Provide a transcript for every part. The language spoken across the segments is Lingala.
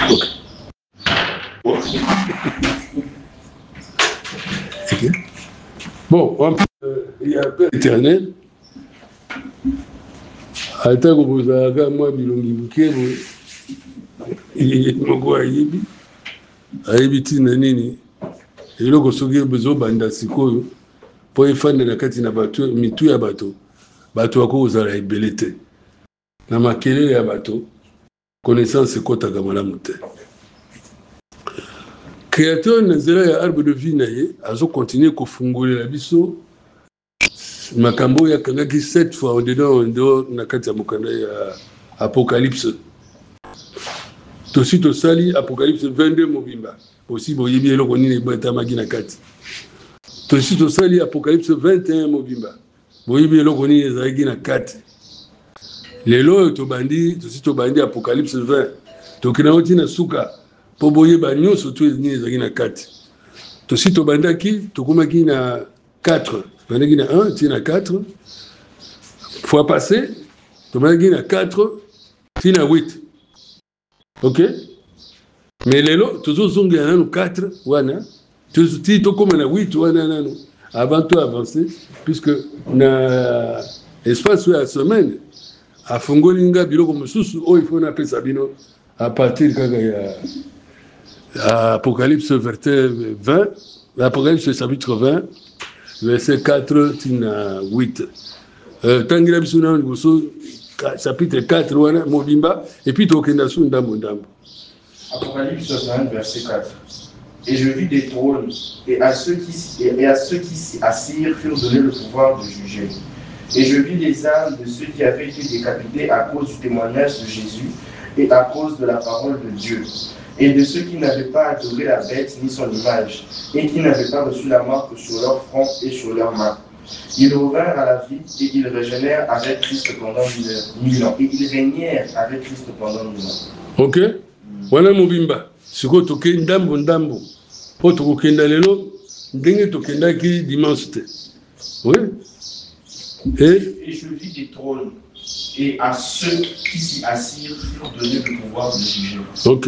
Okay. Bon, il y a un Père éternel. Ata kobozalaka mwa bilongi buke moko ayebi ntina nini eloko soki ezobanda sikoyo mpo efanda na kati na bato mitu ya bato bakozala ebele te na makelele ya bato connaissance ekotaka malamu te. Créateur na nzela ya arbre de vie na ye azokontinue kofungolela biso makambo yakangaki 7 fois en dedans na kati ya mokanda ya Apocalypse. Tosi tosali Apocalypse 22 mobimba aussi boyebi eloko nini etamaki na kati. Tosi tosali Apocalypse 21 mobimba boyebi eloko nini ezalaki na kati. Lelo tosi tobandi Apocalypse 20 tokina oti na suka po boyeba nyonso to nini ezalaki na kati. Tosi tobandaki tokomaki na 4 tobandaki na 1 tina 4 fois passé tobandaki na 4 tina 8. Ok? Mais lelo tozozongela nanu 4 wana tosi tokoma na 8 wana nanu avant to avancer puisque na espace ya semaine afungoli nga biloko mosusu oyo il faut na pesa bino à partir kaka ya Apocalypse 20, Apocalypse chapitre 20 verset 4 tina 8. Tangira biso na chapitre 4 wana mobimba et puis tokenda su ndambo. Apocalypse 20 verset 4. Et je vis des trônes et à ceux qui s'y assirent furent donnés le pouvoir de juger. Et je vis les âmes de ceux qui avaient été décapités à cause du témoignage de Jésus et à cause de la parole de Dieu. Et de ceux qui n'avaient pas adoré la bête ni son image, et qui n'avaient pas reçu la marque sur leur front et sur leurs mains. Ils revinrent à la vie et ils régénèrent avec Christ pendant 1000 ans. Et ils régnèrent avec Christ pendant 1000 ans. Ok? Voilà mobimba. Siko toke ndambo. Po tokokenda lelo ndenge tokendaki dimanche te. Oui? Et je vis des trônes, et à ceux qui s'y assirent furent donnés le pouvoir de juger. Ok.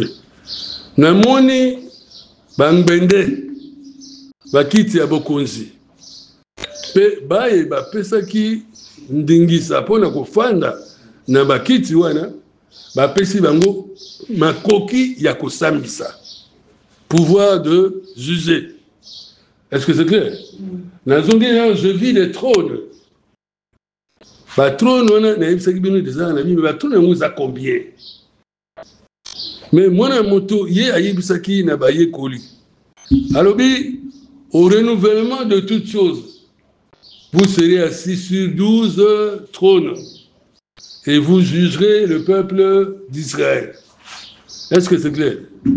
Namoni bangbende bakiti ya bokonzi pe baye bapesaki ndingisa mpona kofanda na bakiti wana bapesi bango makoki ya kosambisa pouvoir de juger. Est-ce que c'est clair? Nazongi je vis des trônes. Ba trône wana na yebisaki bino déjà na bible ba trône yango za combien? Mais mwana moto ye ayebisaki na bayekoli alobi au renouvellement de toutes choses vous serez assis sur 12 trônes et vous jugerez le peuple d'Israël. Est-ce que c'est clair?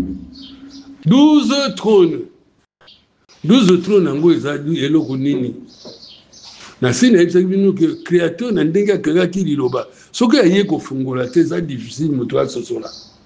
12 trônes yango ezali eloko nini? Na sina yebisaki bino que créateur na ndenge akangaki liloba soki aye kofungola te eza difficile moto asosola.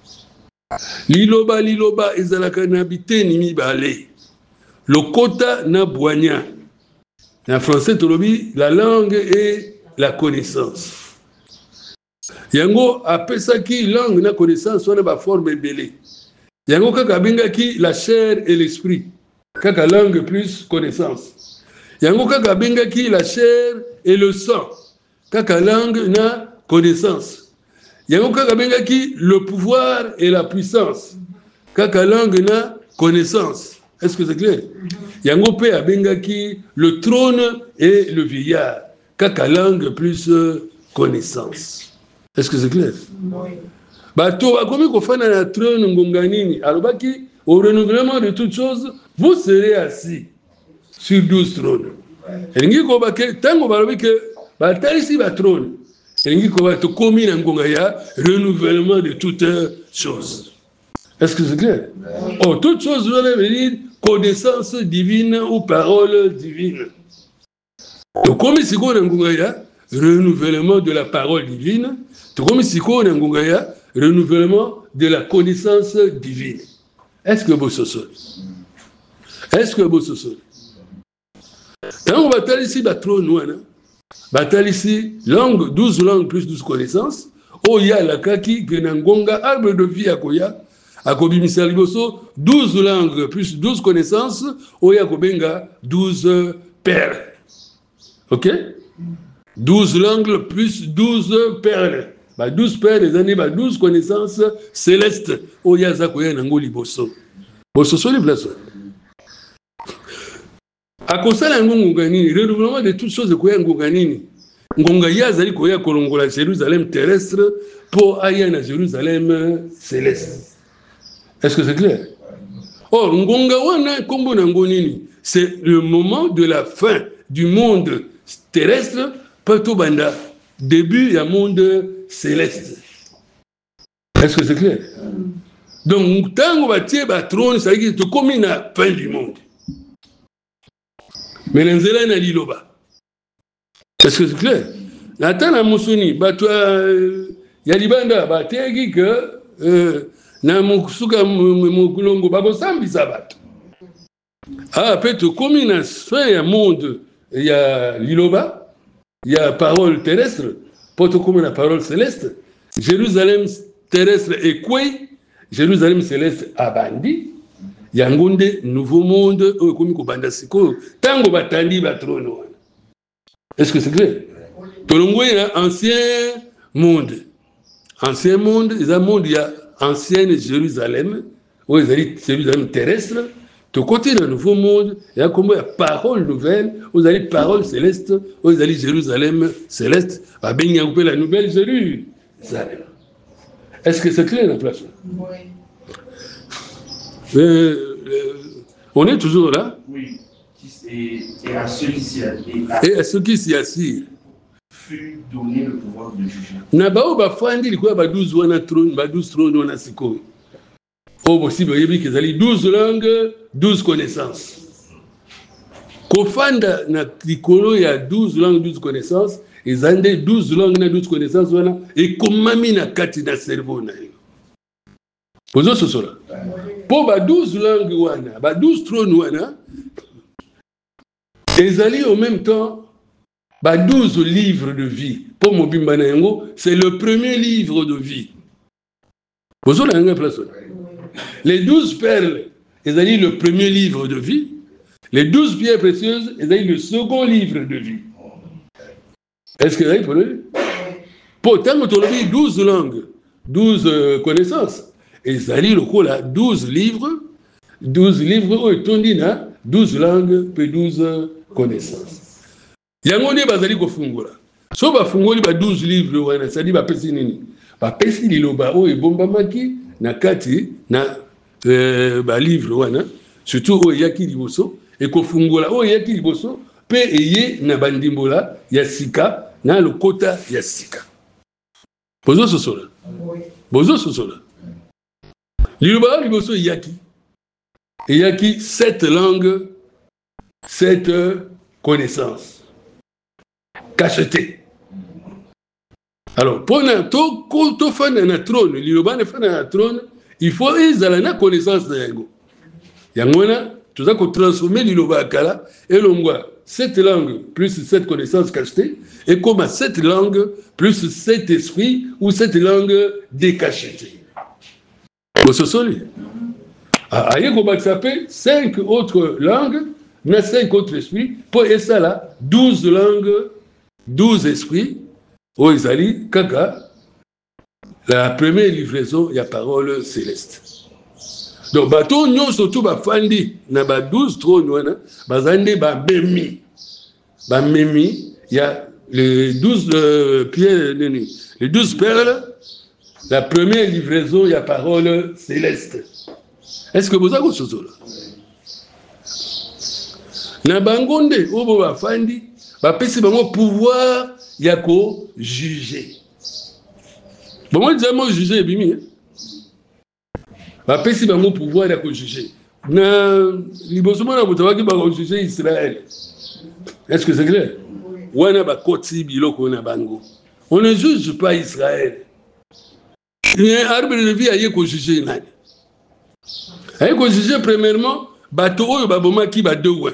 Liloba ezalaka na biteni mibale lokota na bwanya. En français tolobi la langue et la connaissance. Yango apesaki langue na connaissance wana ba forme ebele. Yango kaka bengaki la chair et l'esprit. Kaka langue plus connaissance. Yango kaka bengaki la chair et le sang. Kaka langue na connaissance. Yango kaka bengaki le pouvoir et la puissance. Kaka langue na connaissance. Est-ce que c'est clair? Yango pe abengaki le trône et le vieillard. Kaka langue plus connaissance. Est-ce que c'est clair? Oui. Bato bakomi kofana na trône ngonga nini? Alobaki au renouvellement de toutes choses, vous serez assis sur 12 trônes. Elingi ko bake tango balobi ke batalisi ba trône. Elingi ko bato komi na ngonga ya renouvellement de toutes choses. Est-ce que c'est clair? Oui. Oh, toutes choses veut dire connaissance divine ou parole divine. Donc comme si ko na ngonga ya renouvellement de la parole divine, comme si ko na ngonga ya renouvellement de la connaissance divine. Est-ce que vous sosol? Est-ce que vous sosol? Quand on va ici trône wana, batal ici langue 12 langues plus 12 connaissances. Oh ya la kaki que nangonga arbre de vie akoya akobimisa liboso 12 langues plus 12 connaissances, oya kobenga 12 perles. OK? 12 langues plus 12 perles. 12 perles, les années, 12 connaissances célestes. Oya zakoya nango liboso. Boso so li place. A kosala ngonga nini, renouvellement de toutes choses koya ngonga nini. Ngonga ya zali koya kolongola Jérusalem terrestre pour aya na Jérusalem céleste. Est-ce que c'est clair? Or ngonga wana kombo na ngonini, c'est le moment de la fin du monde terrestre pato banda début ya monde céleste. Est-ce que c'est clair? Donc tango batie ba trône ça dit to comme na fin du monde. Mais nzela na liloba. Est-ce que c'est clair? Natana musuni batwa ya libanda bategi que na musuka mukulongo bakosambisa bato. Ah peut-être comme na fin ya monde ya liloba, ya parole terrestre, poto comme na parole céleste. Jérusalem terrestre est quoi? Jérusalem céleste abandi. Yangonde nouveau monde comme kobanda siko tango batandi batrone wana. Est-ce que c'est clair? Tolongo ya ancien monde. Ancien monde, il y a monde ya ancienne Jérusalem, où il y a Jérusalem terrestre. De côté du nouveau monde, il y a comme parole nouvelle, où il y a parole céleste, où il y a Jérusalem céleste, va bien y la nouvelle Jérusalem. Est-ce que c'est clair la place? Oui. On est toujours là? Oui. Et à ceux qui s'y assirent fut donné le pouvoir de juger. Nabao bafandi likuwa ba 12 wana trône, ba 12 trône wana siko. Oh possible yebi que zali 12 langues, 12 connaissances. Kofanda na likolo ya 12 langues, 12 connaissances, ezande 12 langues na 12 connaissances wana et komami na kati na cerveau na yo. Pozo sosola. Po ba 12 langues wana, ba 12 trônes wana ezali au même temps 12 livres de vie. Pour Mobimba Nayango, c'est le premier livre de vie. Les 12 perles, ezali le premier livre de vie. Les 12 pierres précieuses, ezali le second livre de vie. Est-ce que vous avez pour lui? Pourtant, on a 12 langues, 12 connaissances. Ezali le coup là, 12 livres, où est-on dit là, 12 langues, puis 12 connaissances. Yango ne bazali ko fungola. So ba fungoli ba 12 livres wana, ça dit ba pesi nini? Ba pesi liloba o ebomba maki na kati na ba livre wana, surtout o yaki liboso e ko fungola o yaki liboso pe eye na bandimbola ya sika na lokota ya sika. Bozo sosola. Bozo sosola. Liloba liboso yaki. Et yaki 7 langues, 7 connaissances. Cacheté. Alors, pour to fan na trône, liloba ne fan na trône, il faut ezala connaissance de yango. Yangona, tu as transformer liloba kala et l'ongwa 7 langues plus 7 connaissances cachetées et comme à 7 langues plus 7 esprits ou 7 langues décachetées. Vous se souvenez? Aïe comme ça s'appelle 5 autres langues, mais 5 autres esprits pour ça là 12 langues. 12 esprits, au Isali, Kaka, la première livraison, il y a parole céleste. Donc, bateau, nous, surtout, fandi, na 12 trônes, bazande, memi. Memi, il y a les 12 pierres, les 12 perles, la première livraison, il y a parole céleste. Est-ce que vous avez quelque chose là? Na bangonde, obo fandi, bapesi bango pouvoir yako juger. Bon, disons moi juger bimi. Bapesi bango pouvoir yako juger. Na libosoma na butawaki bango juger Israël. Est-ce que c'est clair? Wana ba koti biloko na bango. On ne juge pas Israël. Il y a un arbre de vie à yako juger nani. Ayako juger premièrement bato oyo baboma ki ba deux.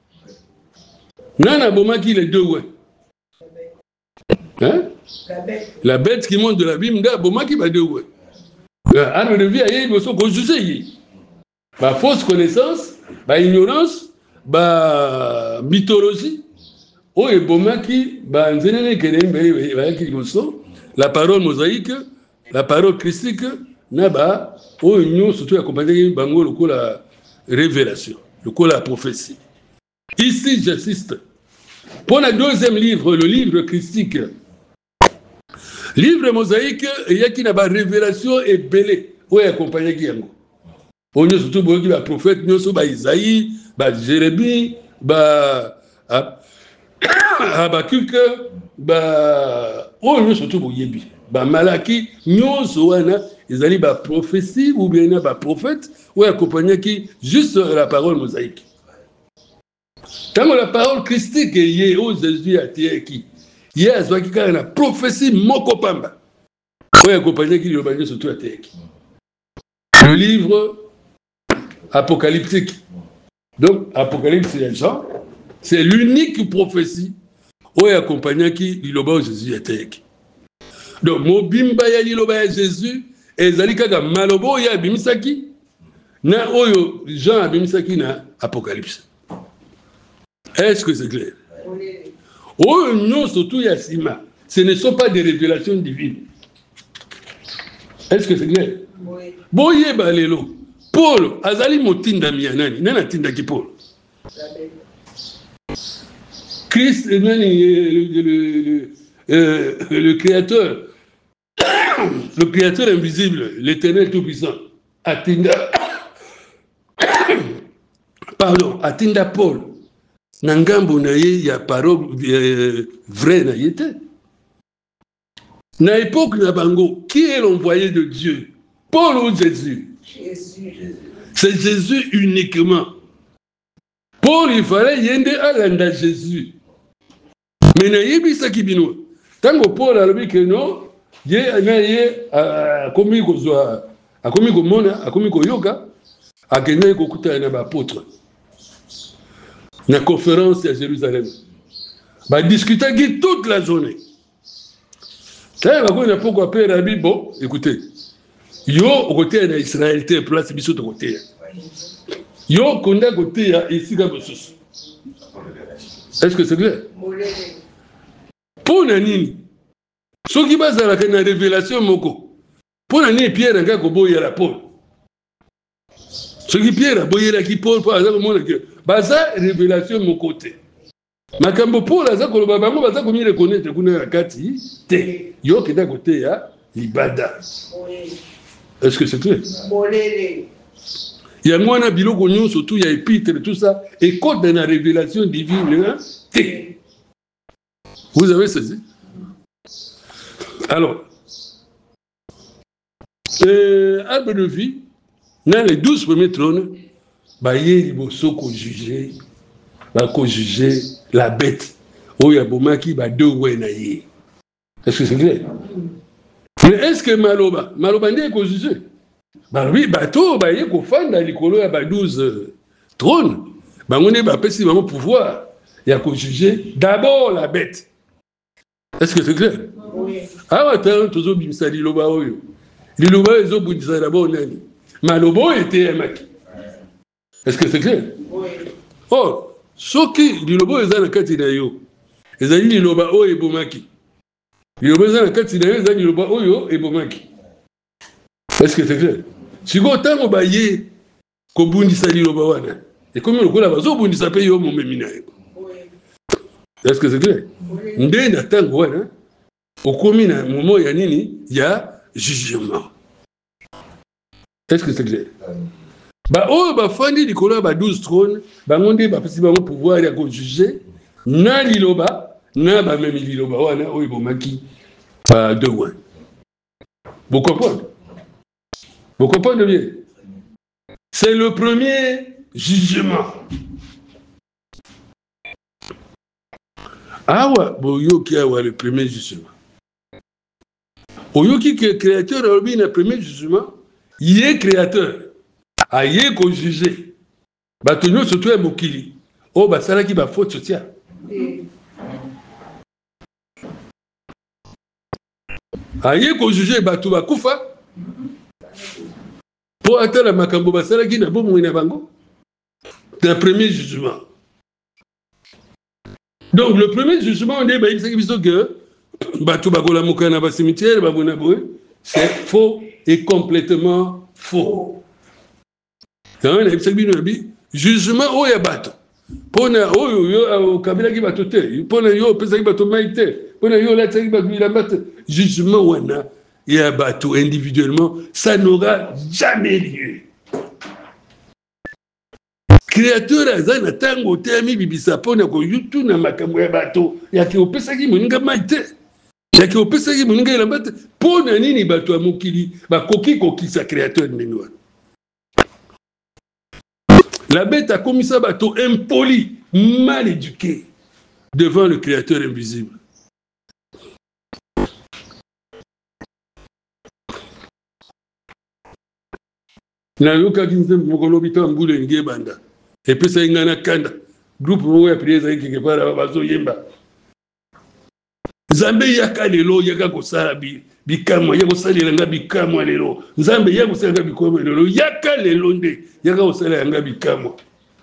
Nana bomaki les deux ouais. Hein? La bête qui monte de la Bimda bomaki ba deux ouais. arbre de vie aye boso ko juger yi ba fausse connaissance ba ignorance ba mythologie o ebomaki ba nzenene kene mbele ba ki boso la parole mosaïque la parole christique na ba o nyo surtout accompagné bango lokola révélation lokola prophétie. Ici j'insiste pour le deuxième livre, le livre christique. Livre mosaïque, il y a qui n'a pas révélation et belé. Oui, accompagné qui yango. On y a surtout beaucoup de prophètes, nous ba Isaïe, ba Jérémie, ba Habakkuk, ba on y a surtout beaucoup yebi. Ba Malaki, nous soana, ils allaient ba prophétie ou bien ba prophète, ou accompagné qui juste la parole mosaïque. Tant la parole christique est yé au Jésus à Tieki. Il y a une prophétie Mokopamba. Oui, accompagné qui lui surtout à Tieki. Le livre apocalyptique. Donc, Apocalypse, c'est Jean. C'est l'unique prophétie. Oui, accompagné qui lui Jésus à Tieki. Donc, Mobimba ya liloba Jésus. Et Zalika Malobo ya Bimisaki. Na Oyo Jean Abimisaki na Apocalypse. Est-ce que c'est clair? Oh non, surtout Yassima. Ce ne sont pas des révélations divines. Est-ce que c'est clair? Oui. Boye balelo. Paul, azali motinda mianani. Nana tinda ki Paul. Christ, le créateur, le créateur invisible, l'éternel tout-puissant, atinda, pardon, atinda Paul. Nangambo na ye ya parole vrai na yete. Na époque na bango, qui est l'envoyé de Dieu? Paul ou Jésus? Jésus. C'est Jésus uniquement. Paul, il fallait yende alanda Jésus. Mais na yebisa kibino. Tango Paul a dit que non, ye na ye a komi ko zwa, a komi ko mona, a komi ko yoga, a kende ko kuta na ba apôtre. La conférence à Jérusalem. Bah discuter toute la journée. Ça va qu'on a pourquoi père Rabbi bon, écoutez. Yo au côté d'Israël te place biso de côté. Yo konda côté ici comme ça. Est-ce que c'est clair? Pour nani. Ce qui base la révélation moko. Pour nani Pierre nga ko boya la Paul. Ce qui Pierre boya la qui Paul par exemple mon que baza révélation mon côté. Makambo Paul aza ko loba bango baza ko mi reconnaître kuna kati te. Yo kenda côté ya libada. Est-ce que c'est clair? Il y a moi na biloko nyo surtout il y a épître tout ça et code dans la révélation divine hein? Te. Vous avez saisi? Alors arbre de vie dans les 12 premiers trônes bah il faut juger la bête où il y a bomaki bah deux ouais na yé. Est-ce que c'est clair? Mais est-ce que maloba n'est qu'au juger? Bah oui bateau bah il faut faire dans les couleurs bah 12 trônes bah on est bah petit vraiment pouvoir il y a qu'au juger d'abord la bête. Est-ce que c'est clair? Oui. Ah attends toujours bimsa liloba oyo liloba ezo bundisa d'abord nani malobo était un maki. Est-ce que c'est clair? Oui. Oh soki liloba eza na kati na yo ezali liloba oyo ebomaki liloba eza na kati na yo ezali liloba oyo ebomaki. Est-ce que c'est clair? Siko tango baye kobundisa liloba wana ekomi lokola bazobundisa pe yo momemi na yo. Est-ce que c'est clair? Oui. Nde na tango wana okomi na momo ya nini ya jugement. Est-ce que c'est clair? Bah oh bah fandi likolo ba 12 trônes ba ngonde ba pesi ba pouvoir ya ko juger na liloba na ba même liloba wana oyo bomaki ba deux one. Vous comprenez? Vous comprenez bien? C'est le premier jugement. Awa boyoki awa le premier jugement. Oyoki que créateur a le premier jugement, il est créateur. Aye ko juger. Ba tonyo surtout e mokili. O ba sala ki ba faute sotia. Aye ko juger ba tu ba kufa. pour atteindre la makambo basala qui n'a pas moyen bango d'un premier jugement. Donc le premier jugement on dit bah il s'agit que bato bakola mokana ba cimetière ba bona boy c'est faux et complètement faux. Dans un jugement oh ya bato pona oyo yo kabila ki bato te pona yo pesa ki bato maite pona yo la tsaki bato la bato jugement wana ya bato individuellement ça n'aura jamais lieu. Créateur azana tango temi bibisa pona ko yutu na makambo ya bato ya ki opesa ki moninga maite ya ki opesa ki moninga la bato pona nini bato amokili bakoki kokisa créateur nini. La bête a commis ça bateau impoli, mal éduqué devant le Créateur invisible. Na yoka kinze mokolo bita mbule nge banda. Et puis ça ingana kanda. Groupe wo ya prière za quelque part bazo yemba. Nzambe yaka lelo yaka kosala bikamwa yaka kosala nga bikamwa lelo. Nzambe yaka kosala bikamwa lelo yaka lelo nde yaka kosala nga bikamwa.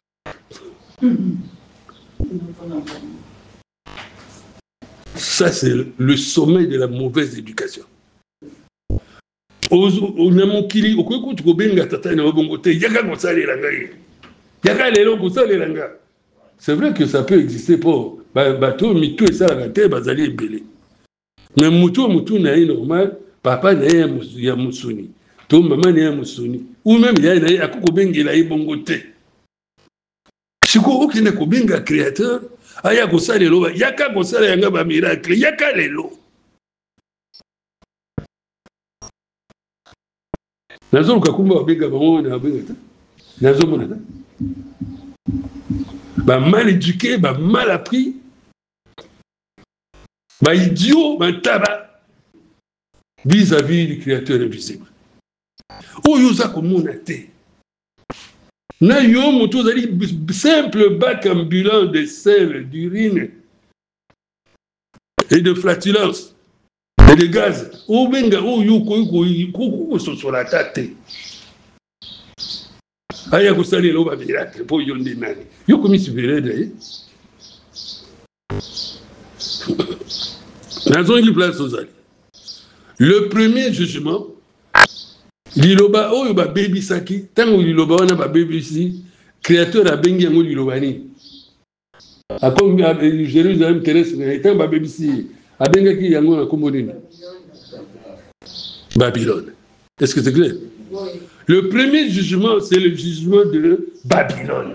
Ça c'est le sommet de la mauvaise éducation. Onamokili okokutu kobenga tata na bongo te yaka kosala nga ye. Yaka lelo kosala nga. C'est vrai que ça peut exister pour bateau mitou et ça la terre bazali ebele. Mais mutu na normal papa na ya musuni. To maman na ya musuni. Ou même ya na akoko bengela bongo te. Siko okine ko benga créateur aya kosala lelo yaka kosala yanga ba miracle yaka lelo. Nazo kakumba benga bango na benga ta. Nazo mona ta. Bah, mal éduqué, bah, mal appris, bah, idiot, bah, tabac, vis-à-vis du Créateur invisible. Où yosa comme on a été. Na yo moto zali simple bac ambulant de sel, d'urine et de flatulence et de gaz. Où benga où yo ko sur la tête. Aya kusali lo ba miracle po yonde nani yo komi supérieur nazongi place ozali le premier jugement liloba oyo ba baby saki tango liloba wana ba baby si créateur a bengi yango liloba ni akomi Jérusalem terrestre tango ba baby si abengaki yango na kombo nini Babylone. Est-ce que c'est clair? Oui. Le premier jugement, c'est le jugement de Babylone.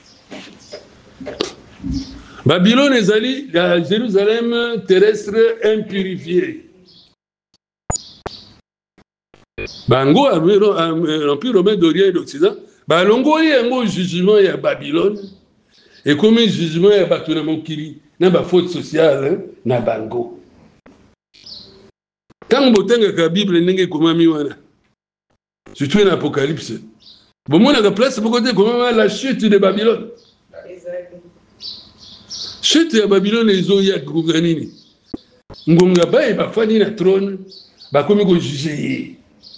Babylone est allé à Jérusalem terrestre impurifié. Bango, l'Empire romain d'Orient et d'Occident, Balongo y a un jugement à Babylone, et comme un jugement à Batunamokili, n'a pas faute sociale, n'a Bango. Quand vous avez la Bible, vous avez comment miwana. Surtout en Apocalypse. Bon, moi, la place, vous avez comment la chute de Babylone. Chute de Babylone, ils ont eu à Gouganini. Ngongaba et Bafani na trône, comme ils ont jugé.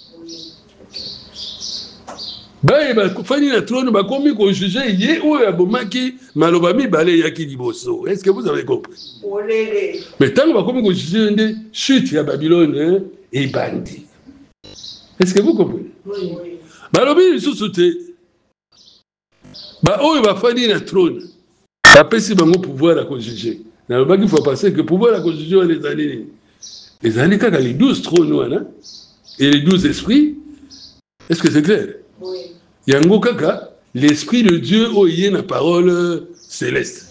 Bafani na trône, comme ils ont jugé, yé ou Abomaki, Malobami, Balé Yaki Liboso. Est-ce que vous avez compris? Mais tant que comme ils ont jugé, chute de Babylone et bandit. Est-ce que vous comprenez? Oui. Balobi ils sont sautés. Oh, il va falloir un trône. Après, si vous pouvoir à juger. Il faut passer que pouvoir à juger les années. Les années, quand les 12 trônes et les 12 esprits, est-ce que c'est clair? Oui. Yango Kaka, l'esprit de Dieu, il y a une parole céleste.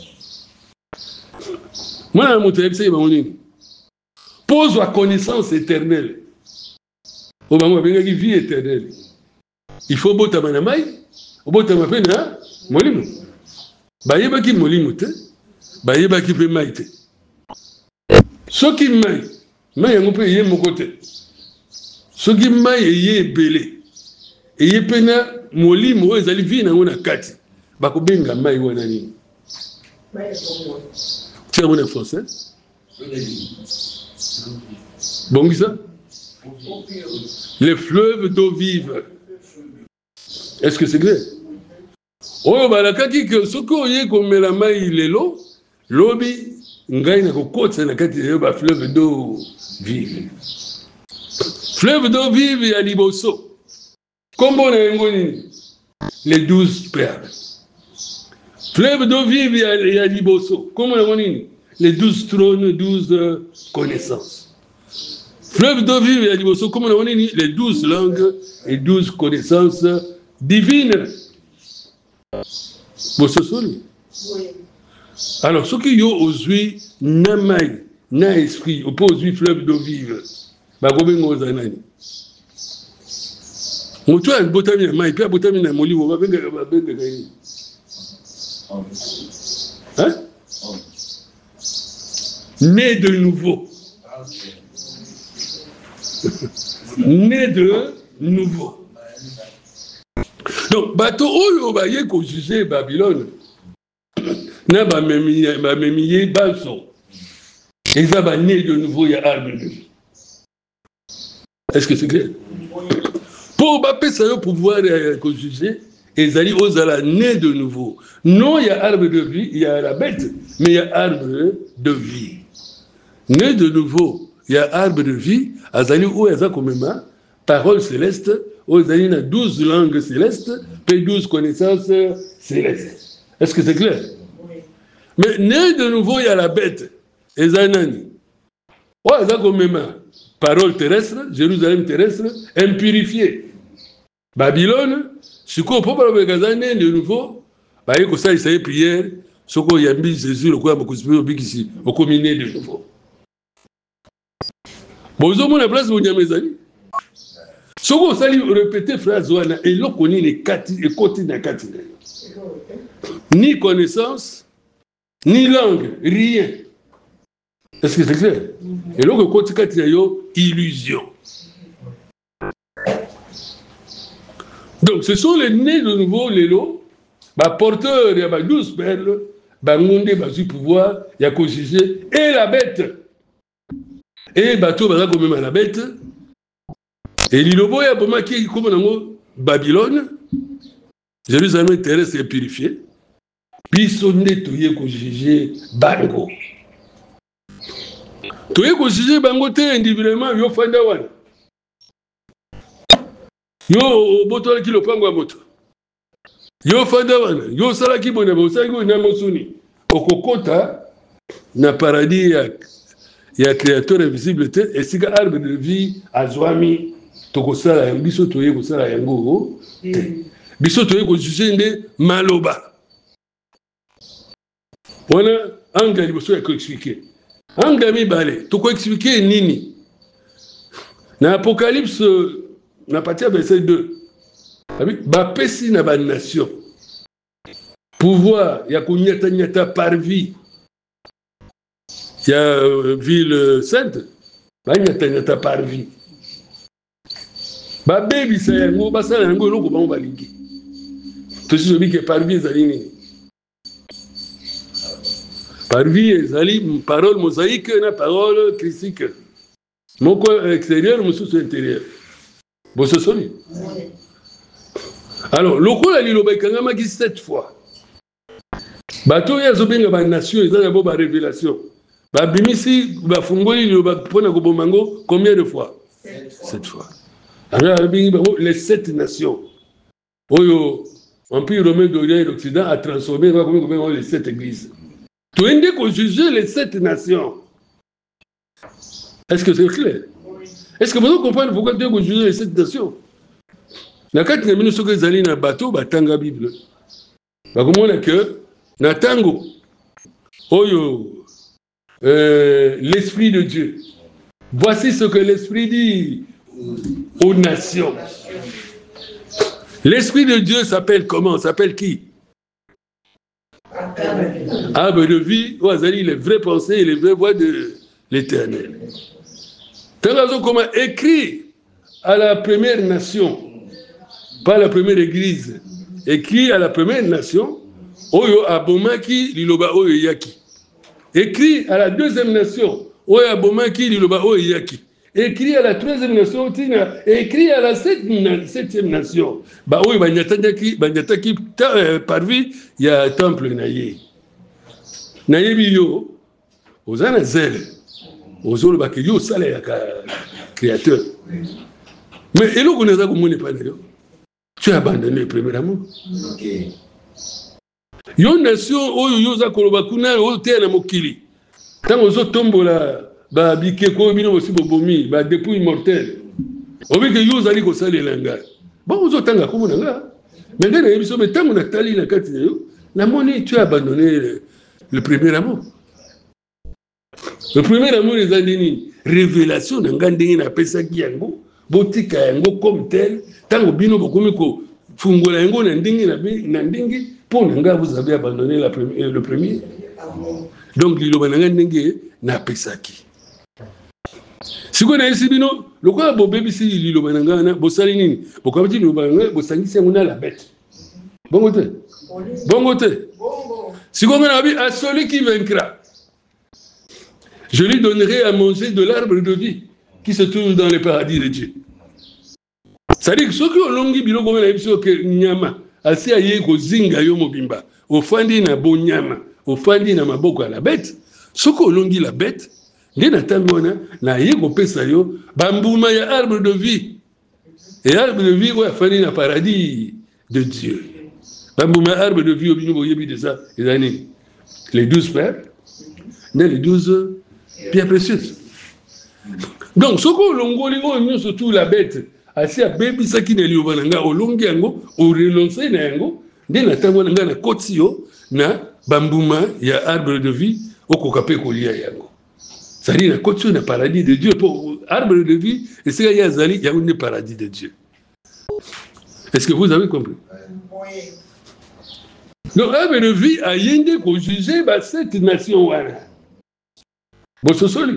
Moi, je vais vous dire, pose la connaissance éternelle. Au moment où il y a une vie éternelle. Il faut que tu aies un maï, il faut que tu aies un molimo. Il y a qui molimo, il y a qui peut maïté. Ce qui maï, maï, on peut y aller mon côté. Ce qui maï, il y a belé. Et il y a pena molimo, il y a vie dans une kati. Il y a benga maï ou nani. Tu es en français? Bon, ça? Les fleuves d'eau vive. Est-ce que c'est clair? Oyo balakaki que soko oye komela mai lelo lobi ngai na kokotsa na kati ya ba fleuve d'eau vive. Fleuve d'eau vive ya liboso. Kombo na yango nini? Les 12 perles. Fleuve d'eau vive ya liboso. Kombo na yango nini? Les 12 trônes, 12 connaissances. Fleuve d'eau vive ya liboso. Kombo na yango nini? Les 12 langues et 12 connaissances divines. Oui. Alors, ce qui y a aujourd'hui, n'a mai, n'a esprit, on peut aujourd'hui fleuve d'eau vive. Bah, combien de choses années? On tue un botamine, mais puis un botamine à mon livre, on va bien gagner. Hein? Né de nouveau. Né de nouveau. Donc, bateau oyo ba ye ko juger Babylone. Na ba memiye baso. Et ça va né de nouveau ya arbre de vie. Est-ce que c'est clair? Pour ba pesa yo pouvoir ko juger, ezali ozala né de nouveau. Non, il y a arbre de vie, il y a la bête, mais il y a arbre de vie. Né de nouveau, il y a arbre de vie, azali ou eza komema parole céleste. Il y a 12 langues célestes, puis 12 connaissances célestes. Est-ce que c'est clair? Oui. Mais né de nouveau, il y a la bête. Et Zanani. Oh, il y a comme même parole terrestre, Jérusalem terrestre, impurifiée. Babylone, ce qu'on peut pas né de nouveau, bah, il y a ça, il y a prière, ce qu'on y a mis Jésus, le quoi, beaucoup de ici, au combiné de nouveau. Bon, vous avez la place où il y a mes amis. Ce qu'on s'est répété, frère Zoana, et l'on connaît les côtés de Kati. Ni connaissance, ni langue, rien. Est-ce que c'est clair? Et l'on côté Kati, illusion. Donc, ce sont les nés de nouveau, les lots, porteurs, il y a 12 perles, Monde, du pouvoir, il y a qu'au juger, et la bête. Et bateau, comme même la bête. Et l'Ilobo est pour moi qui est comme Babylone, Jérusalem terrestre est purifié, puis son nettoyé qu'on juge Bango. Toye qu'on juge Bango, t'es individuellement, yo fandawan. Yo botola ki lopango moto. Yo fandawan, yo salaki bonabo, sango na mosuni. Okokota na paradis ya créateur invisible et siga arbre de vie azwami. Tokosala biso toye kosala yango biso toye ko juger nde maloba wana anga liboso ya ko expliquer anga mibale to ko expliquer nini na Apocalypse na partie verset 2 ba pesi na ba nation pouvoir ya kunyata nyata par vie ya ville sainte ba nyata par vie. Ba baby sa yango basala yango loko bango balingi to si zobi ke parvi ezali nini parvi ezali parole mosaïque na parole christique moko extérieur mosusu intérieur boso soni. Alors lokola liloba ekangamaki 7 fois bato ya zobenga ba nation ezali bo ba révélation ba bimisi ba fungoli liloba pona ko bomango combien de fois 7 fois. Les 7 nations. L'Empire romain d'Orient et d'Occident a transformé les 7 églises. Tout indique qu'on juge les 7 nations. Est-ce que c'est clair? Est-ce que vous comprenez pourquoi Dieu juge les 7 nations? Na kati na minuso ke zali na bateau batanga Bible. Ba komona que na tango l'esprit de Dieu. Voici ce que l'esprit dit aux nations. L'esprit de Dieu s'appelle comment? S'appelle qui? Arbre de vie, les vraies pensées et les vraies voix de l'Éternel. Tant comment écrit à la première nation, pas la première église, écrit à la première nation, Oyo Abomaki Liloba Oyo Yaki. Écrit à la deuxième nation, Oyo Abomaki Liloba Oyo Yaki. écrit à la 3e nation, écrit à la 7e nation. Bah oui, Banyataki parvi, il y a un temple naïe. Naïe bio, aux anazelles, aux autres bakio, ça les créateur. Mais et là, on a comme pas d'ailleurs. Tu as abandonné le premier amour. Yo nation, oyo yoza kolobakuna, oyo te na mokili. Tant aux autres tombent là. Ba bikeko bino aussi bobomi ba depuis immortel obi que yo zali ko salela nga ba uzotanga ko munanga mais ngana yebiso mais tango na tali na kati yo na moni tu as abandonné le premier amour. Le premier amour les andini révélation na ngandingi na pesa ki yango botika yango comme tel tango bino bokomi ko fungola yango na ndingi na ndingi pour nga vous avez abandonné le premier. Donc liloba na ngandingi na pesa ki. Si vous avez bino, le quoi bobé si lilo banangana, bosalinini, bokabiti lilo banangana, bosangisi ngona la bête. Bon côté. Bon côté. Si vous avez à celui qui vaincra, je lui donnerai à manger de l'arbre de vie qui se trouve dans le paradis de Dieu. C'est-à-dire que ceux qui ont longi bilo comme la émission que nyama, asi aye ko zinga yo mobimba, ofandi na bonyama, ofandi na maboko à la bête, ceux qui ont longi la bête. Ndena tangona na yeko pesa yo bambuma ya arbre de vie. Et arbre de vie ouais fani na paradis de Dieu. Bambuma arbre de vie obino boyebi de ça les 12 pères, les 12 pierres précieuses. Donc ce ko longoli o nyo surtout la bête asi a baby saki na liobananga olongi yango o renoncer na yango ndena tangona ngana kotio na bambuma ya arbre de vie okokape kolia yango. C'est-à-dire la côte sur le paradis de Dieu. Pour arbre de vie, et c'est qu'il y a un paradis de Dieu. Est-ce que vous avez compris? Oui. Donc, arbre de vie a yende qu'on jugeait cette nation. Bon, c'est ça.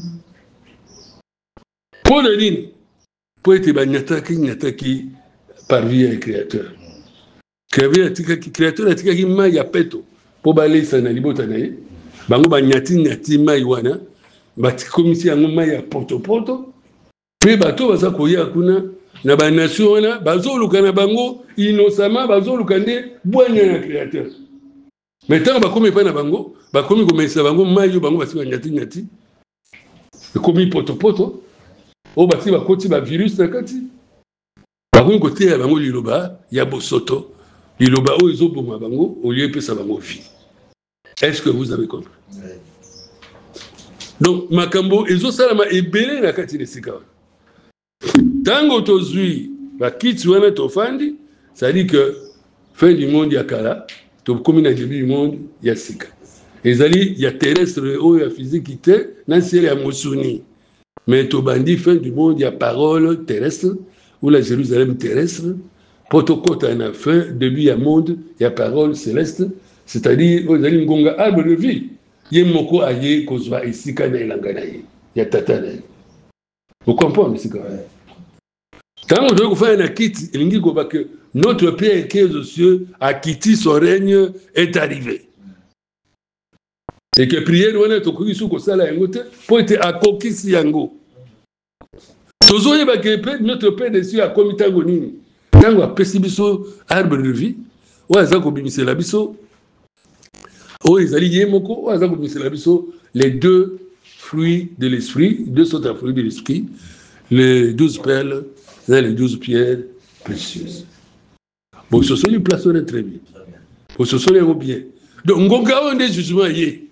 Pour le dire, pour être nyataki parvient un créateur. Créateur a tika ma ya peto. Pour balayer ça na libota nae. Bango ba nyati mai wana. Batikomisi yango mai ya poto pe bato baza koya kuna na ba nation wana bazoluka na bango innocemment bazoluka nde bwanya na créateur mais tant bakomi pa na bango bakomi komesa bango mai yo bango basi nyati komi poto o basi bakoti ba virus na kati bakomi kotia bango liloba ya bosoto liloba o ezoboma bango au lieu pesa bango vie. Est-ce que vous avez compris? Donc, Makambo, ils salama ebele na kati de sika. Tango tozui, ba kitsuana tofandi, ça dit que fin du monde ya kala, to komi na début du monde ya sika. Ezali ya terrestre o ya physique ité, na ciel ya mosuni. Mais to bandi fin du monde ya parole terrestre ou la Jérusalem terrestre, potokota na fin début ya monde ya parole céleste, c'est-à-dire ozali ngonga arbre de vie. Yemoko aye kozwa isika na elanga na ye ya tata na ye. Vous comprenez isika? Quand on doit faire un kiti, il dit que notre Père qui est aux cieux a quitté son règne est arrivé. Et que prière on est au kuisu ko sala yangote pour être accoquis yango. Tozoye ba que notre Père des cieux a commis tango nini. Tango a pesibiso arbre de vie. Wa za ko bimisela biso. Les deux fruits de l'esprit, deux sortes de fruits de l'esprit, les 12 perles et les 12 pierres précieuses. Bon, ce sont les plaçons très bien. Bon, ce sont les bien. Donc, on a des jugements.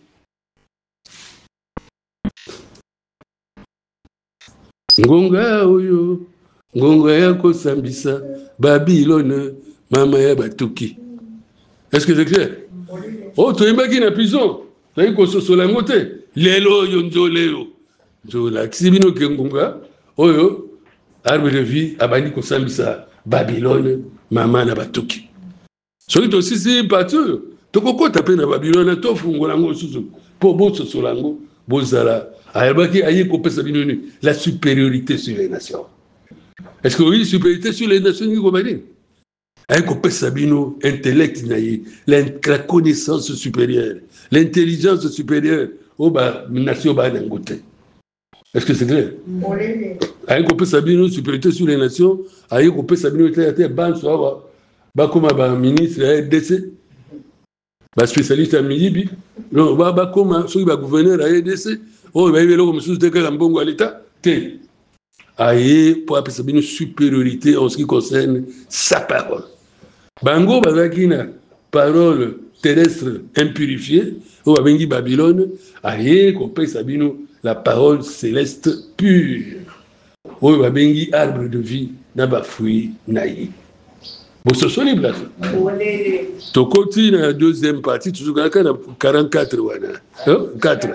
Ngonga oyo, ngonga yako sambisa, Babylone, mama ya batuki. Est-ce que c'est clair? Oh, tu es imaginé en prison. Tu es sur la montée. Lélo, yonzoleo. Zola, Xibino Kengunga. Oh, yo. Arbre de vie, Abani Kosambisa, Babylone, Mama Nabatuki. Celui aussi, c'est partout. Tu peux taper dans Babylone, tu fungolango susu. Pour Bosso Solango, Bozala. Ayabaki, Aye Kopé Sabinoni. La supériorité sur les nations. Est-ce que oui, supériorité sur les nations, Nicomadine? Avec Sabino, intellect, la connaissance supérieure, l'intelligence supérieure, nation Est-ce que c'est clair? Aïe qu'on peut s'habiller supériorité sur les nations, aïe qu'on peut s'habiller ban soit comme un ministre RDC, un spécialiste à Miyibi, non, comme un gouverneur à RDC, oh, il va y avoir comme sous un bon à l'État, aïe pour appeler ça une supériorité en ce qui concerne sa parole. Bango bazakina parole terrestre impurifiée, au Babengi Babylone, aïe qu'on peut s'habiller la parole céleste pure. Au Babengi arbre de vie, n'a pas fruit naï. Bon, ce sont les blagues. Ton côté, dans la deuxième partie, tu joues 44 4.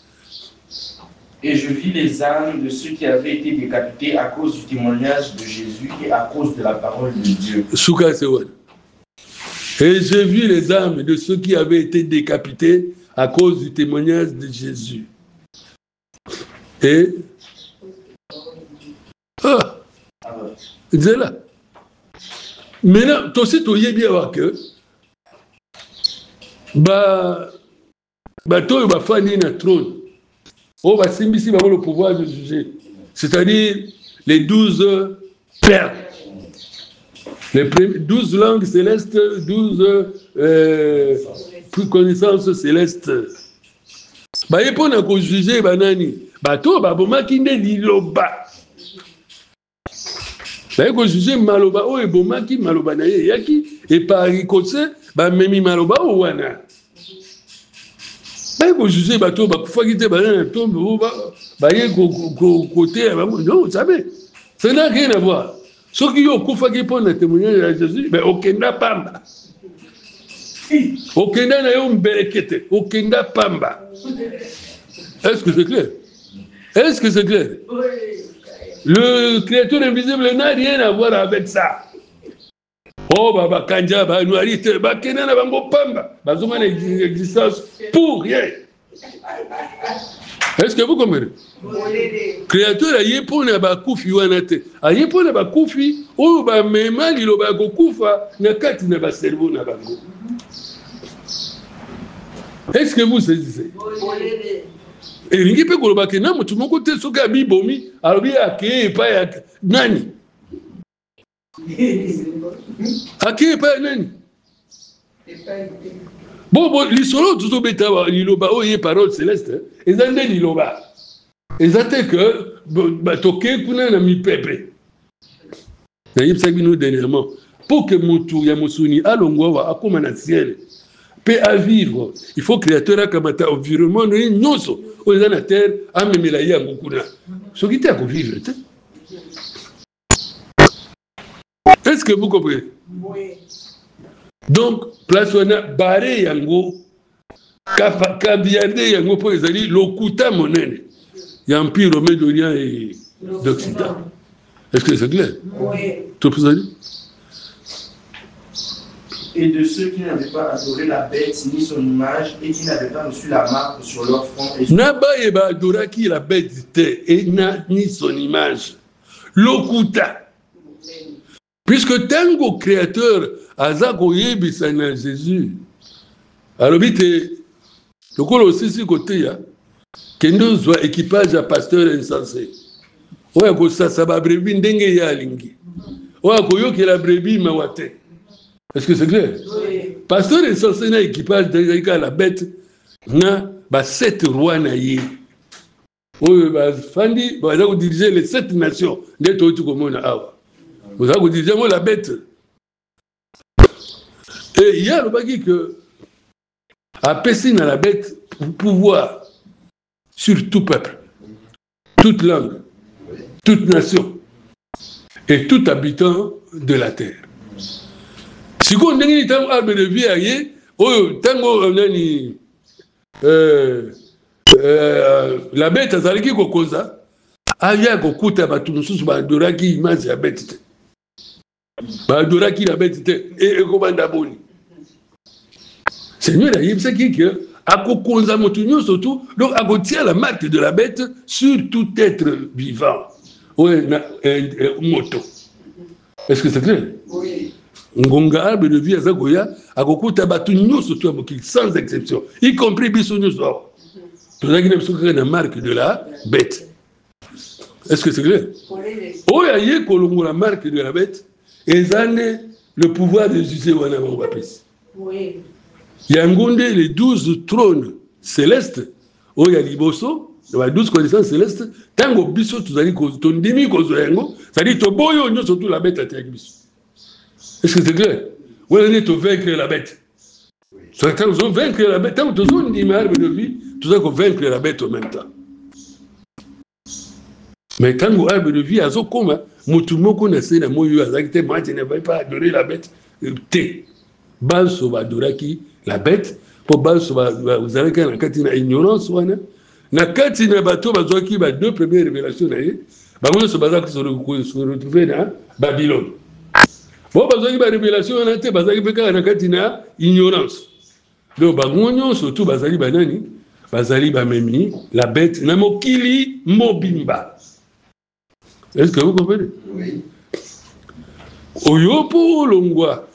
Et je vis les âmes de ceux qui avaient été décapités à cause du témoignage de Jésus et à cause de la parole de Dieu. Et j'ai vu les âmes de ceux qui avaient été décapités à cause du témoignage de Jésus. Et c'est là. Maintenant, toi aussi, tu sais bien que toi, tu vas faire un trône. On va s'immiscer dans le pouvoir de juger. C'est-à-dire les 12 pères. Les 12 langues célestes, 12 connaissances célestes. Il faut qu'on juge banani. Toi, tu vas liloba. Il faut juger maloba. Oh, bomaki maloba na ye yaki et par ricochet, memi maloba ou wana. Il faut juger bateau, faut quitter banana tombe ou côté. Non, vous savez, ça n'a rien à voir. Ceux qui ont fait un témoignage de Jésus, mais Okenda Pamba. Okenda na yo mbelekete, Okenda Pamba. Est-ce que c'est clair? Est-ce que c'est clair? Le créateur invisible n'a rien à voir avec ça. Oh, Baba Kanja, Banuarite, Bakena na Bango Pamba. Bazoma une existence pour rien. Est-ce que vous comprenez? Créateur a yépon na bakufi wanate. A yépon na bakufi, ou ba mema lilo ba gokufa na kati na ba cerveau na bango. Est-ce que vous saisissez? Et ringi pe koloba ke na mutu moko te soka bibomi, alobi ake pa ya nani? Ake pa nani? Bon, l'isolo tout beta liloba oye parole céleste, ezande liloba. Ezate que toke kuna na mi pepe. Na yipsa bino dernièrement pour que mutu ya musuni alongwa akoma na ciel. Peut à vivre, il faut créateur à kamata environnement no nyonso o na terre amemela ya ngukuna. So qui à vivre. Est-ce que vous comprenez? Oui. Donc, place on a barré yango, kabiande yango pour les alliés, l'okuta monene. Il y a un empire romain d'Orient et d'Occident. Est-ce que c'est clair? Oui. Tout pour ça? Et de ceux qui n'avaient pas adoré la bête ni son image et qui n'avaient pas reçu la marque sur leur front. Naba eba adoraki la bête et ni son image. L'okuta. Puisque tango créateur azako yebisa na Jésus. Alors bite le colo aussi si côté ya kendo zo équipage à pasteur insensé. Oya ko sasa ba brebis ndenge ya lingi. Oya ko yoki la brebis mawate. Est-ce que c'est clair? Oui. Pasteur insensé na équipage de la bête na ba 7 rois na ye. Oya ba fandi ba za ko diriger les 7 nations de to tu komona awa. Vous avez dit, moi la bête. Et il y a le bagui que, à Pessin à la bête, pouvoir sur tout peuple, toute langue, toute nation et tout habitant de la terre. Si on a un arbre de vie, la bête, ça veut dire que ça, il y a un coup de bâton, qui image la bête. Badoraki la bête et commanda boni. Seigneur, il sait que à kokonza motunyo surtout donc à tirer la marque de la bête sur tout être vivant. Ouais, moto. Est-ce que c'est clair? Oui. Ngonga arbre de vie azagoya à kokuta batunyo surtout sans exception, y compris bisonyo so. Tout ça qui n'est pas la marque de la bête. Est-ce que c'est clair? Oh, il y a la marque de la bête, et le pouvoir de juger wana bapesi. Oui. Il y a les 12 trônes célestes, oh, il y a liboso, il y a 12 connaissances célestes, tango biso tuzali ko tondimi ko zoyango, ça dit to boyo nyo surtout la bête à biso. Est-ce que c'est clair? Ou on est vaincre la bête. Soit quand vous vaincre la bête, tant que vous avez une arme de vie, tout ça qu'on vaincre la bête en même temps. Mais quand vous avez arme de vie, à ce moment, mutumo connaissez la moyo azakite, moi je ne vais pas adorer la bête. Té, balso va adorer la bête. Pour balso vous avez qu'un katina ignorance wana. Na katina bateau bazoki ba deux premières révélations naie. Ba mono se bazaki se retrouver dans Babylone. Bon bazoki ba révélation wana té bazaki peka na katina ignorance. Donc bangonyo surtout bazali banani, bazali bamemi la bête na mokili mobimba. Est-ce que vous comprenez? Oui. Oyopo longwa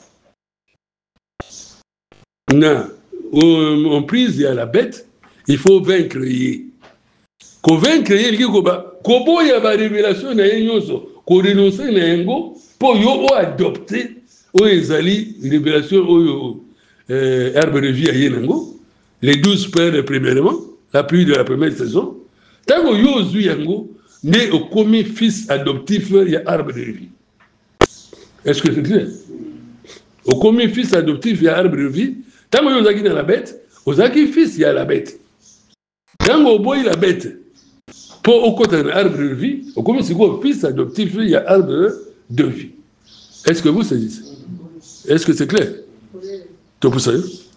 na en prise à la bête, il faut vaincre yé. Ko vaincre yé li ko ba ko boya ba révélation na yenyoso, ko renoncer na yengo po yo o adopter o ezali révélation oyo herbe de vie à yenango, les 12 pères premièrement, la pluie de la première saison. Tant que yo zu yango né au commis fils adoptif, il y a arbre de vie. Est-ce que c'est clair? Au commis fils adoptif, il y a arbre de vie. Tant que vous avez dans la bête, vous avez fils, il y a la bête. Tant que vous avez la bête, pour au côté d'un arbre de vie, au commis fils adoptif, il y a arbre de vie. Est-ce que vous saisissez? Est-ce que c'est clair? Tout pour ça.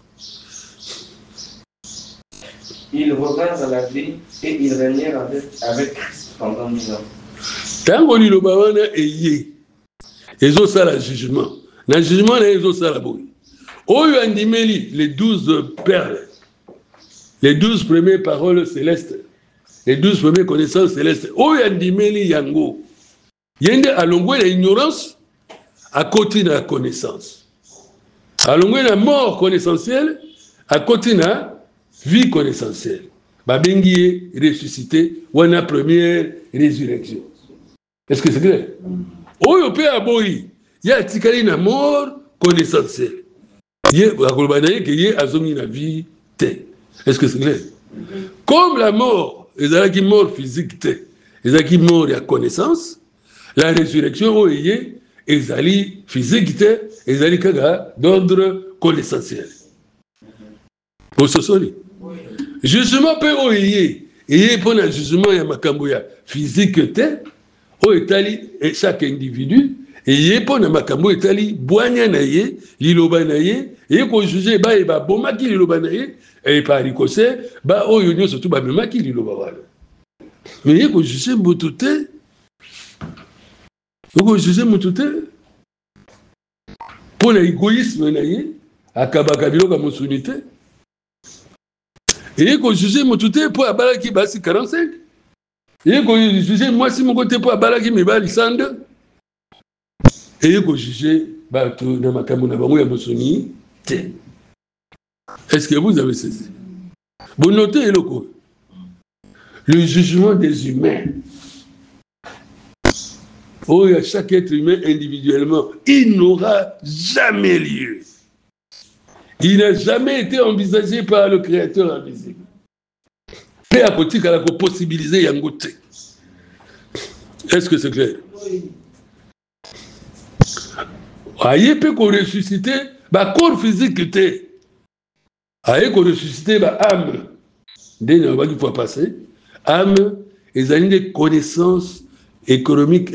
Ils revinrent à la vie et ils régnèrent avec Christ pendant 10 ans. Tant qu'on dit le baron est ils ont ça le jugement. Dans le jugement, ils ont ça la bouille. Oh, il y a les 12 perles, les 12 premières paroles célestes, les 12 premières connaissances célestes. Oh, il y a dimeli yango. Il y a l'ignorance à côté de la connaissance. À la mort connaissentielle à côté de la vie connaissentielle. Babengi ressuscité ou la première résurrection. Est-ce que c'est clair? Oh, il y a tikali na mort connaissentielle. Il y a la vie. Est-ce que c'est clair? Comme la mort, il y a qui mort physique, il y a qui mort à connaissance, la résurrection, il y a physique, il y a d'ordre connaissentiel. Pour ce soli. Jugement peut il y a pour le jugement, il y a makamboya physique, et chaque individu, et il y a pour le makambo, il boigna naye, liloba naye, et qu'on juge, bah, et bah, bon, maki liloba naye, et par ricochet, bah, oh, yon surtout, bah, maki liloba wala. Mais il y a qu'on juge Moutouté, qu'on juge Moutouté, pour l'égoïsme naye, à Kabakabilo comme sunité, et qu'on juge Moutouté pour Abalaki Basi 45. Et qu'on juge moi si mon côté pour Abalaki Mibali Sande. Et qu'on juge dans ma camouna Bamouya Moussoni. Est-ce que vous avez saisi? Vous notez le jugement des humains. Oh, il y a chaque être humain individuellement, il n'aura jamais lieu. Il n'a jamais été envisagé par le Créateur invisible. Mais à côté, il a possibilisé Yangote. Est-ce que c'est clair? Oui. Aïe peut qu'on ressuscite, corps physique était. Aïe qu'on ressuscite, âme. Dès qu'il faut passer, âme, ils ont des connaissances économiques,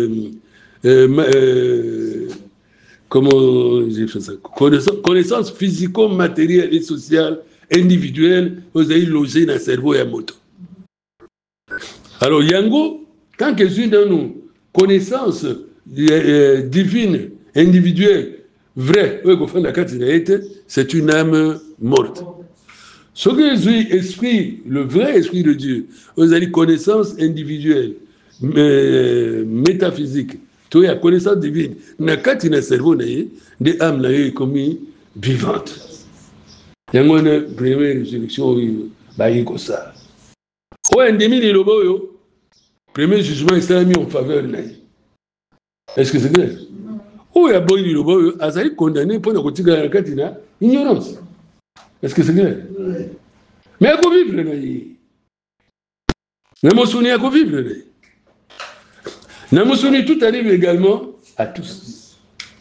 comment j'ai fait ça? Connaissances physico-matérielles et sociales, individuelles, vous avez logé dans le cerveau et la moto. Alors, Yango, tant que je suis dans nos connaissances divines, individuelles, vraies, c'est une âme morte. Ce que je suis esprit, le vrai esprit de Dieu, vous avez connaissances individuelles, métaphysiques, tu as connaissance divine. Nakati na cerveau naye, des âmes naye commis vivantes. Il y a une première résurrection, bah il y a ça. Oh, un demi de lobo yo, premier jugement il s'est mis en faveur de est-ce que c'est clair? Où il y a bon liloba azali condamné pour la kotika na katina ignorance. Est-ce que c'est clair? Mais à quoi vivre là? Namusuni à quoi vivre là? Namusuni tout arrive également à tous.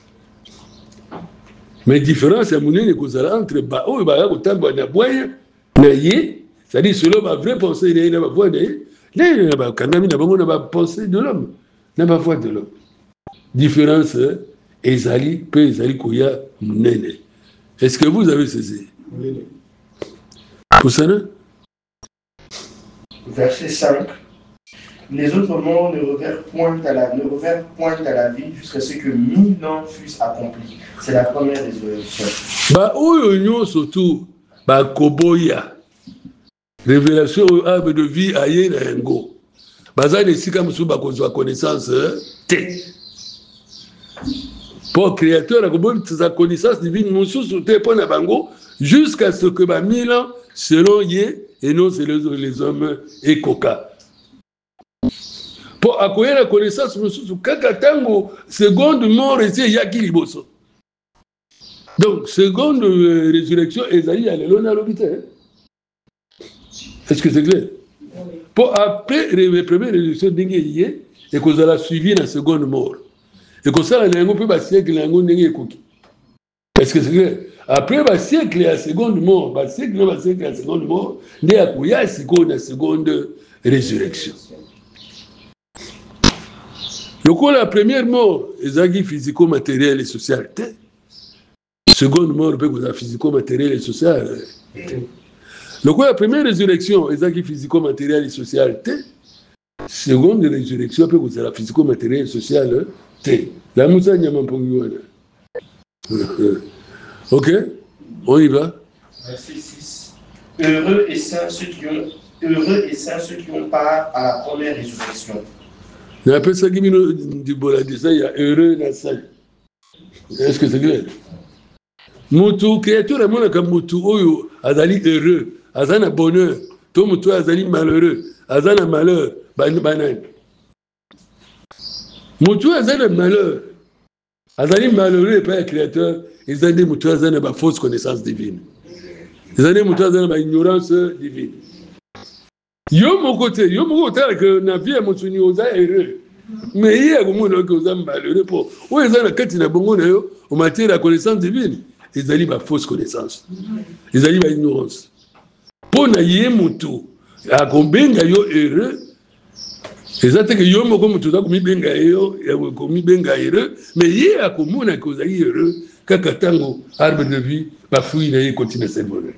Mais différence à mounine kozala entre ba o ba ko tamba na boya na yé, c'est-à-dire selon ma vraie pensée na ma voix na ba kanami na bango na ba pensée de l'homme, na ba voix de l'homme. Différence ezali pe ezali koya munene. Est-ce que vous avez saisi? Pour ça, verset 5. Les autres morts ne revinrent point à la vie jusqu'à ce que 1000 ans fussent accomplis. C'est la première résurrection. Bah, où surtout, bah, Koboya. Révélation au arbre de vie à Yengo. Bah, ça, c'est comme si on a connaissance. Pour créateur, sa connaissance divine, nous sommes pour Nabango, jusqu'à ce que 1000 ans, selon Yé, et non, c'est les hommes et Coca. Pour accueillir la connaissance, nous sommes Kakatango, seconde mort, et c'est Yaki Liboso. Donc, seconde résurrection, Esaïe, elle est là à l'hôpital. Est-ce que c'est clair? Pour après la première résurrection, et qu'on a suivi la seconde mort. Et comme ça, on peut passer siècle, est-ce que c'est clair? Après le siècle, la seconde mort, la seconde mort, il y a la seconde résurrection. Donc, la première mort, c'est physico-matérielle et sociale. Seconde mort, c'est physico-matérielle et sociale. Donc, la première résurrection, c'est physico-matérielle et sociale. Seconde résurrection, c'est la physico-matérielle et sociale. La moussa nyama pongiwana. Ok, on y va. Verset 6. Heureux et saints ceux qui ont part à la première résurrection. On appelle ça qui du boladisa, il y a heureux et saint. Est-ce que c'est clair? Moutou, créature, mon comme Moutou, oyo, azali heureux, azana bonheur, tout Moutou azali malheureux, azana malheur, banan. Moutou azana malheur, azali malheureux et pas un créateur, ils ont dit Moutou azana ba fausse connaissance divine. Ils ont dit Moutou azana ba ignorance divine. Yo mon côté que na vie Moutou ni oza heureux. Mais il y a beaucoup de gens qui malheureux pour. Où ils ont la quête na bongo na yo, en matière de la connaissance divine. Ils ont dit ma fausse connaissance. Ils ont dit ma ignorance. Pour naïe Moutou, à combien yo heureux. Ils ont dit que yo moko Moutou da komi benga yo, komi benga heureux, mais il y a comme na ko zaï heureux, kakatango arbre de vie, ba fruit na y continue cette bonheur.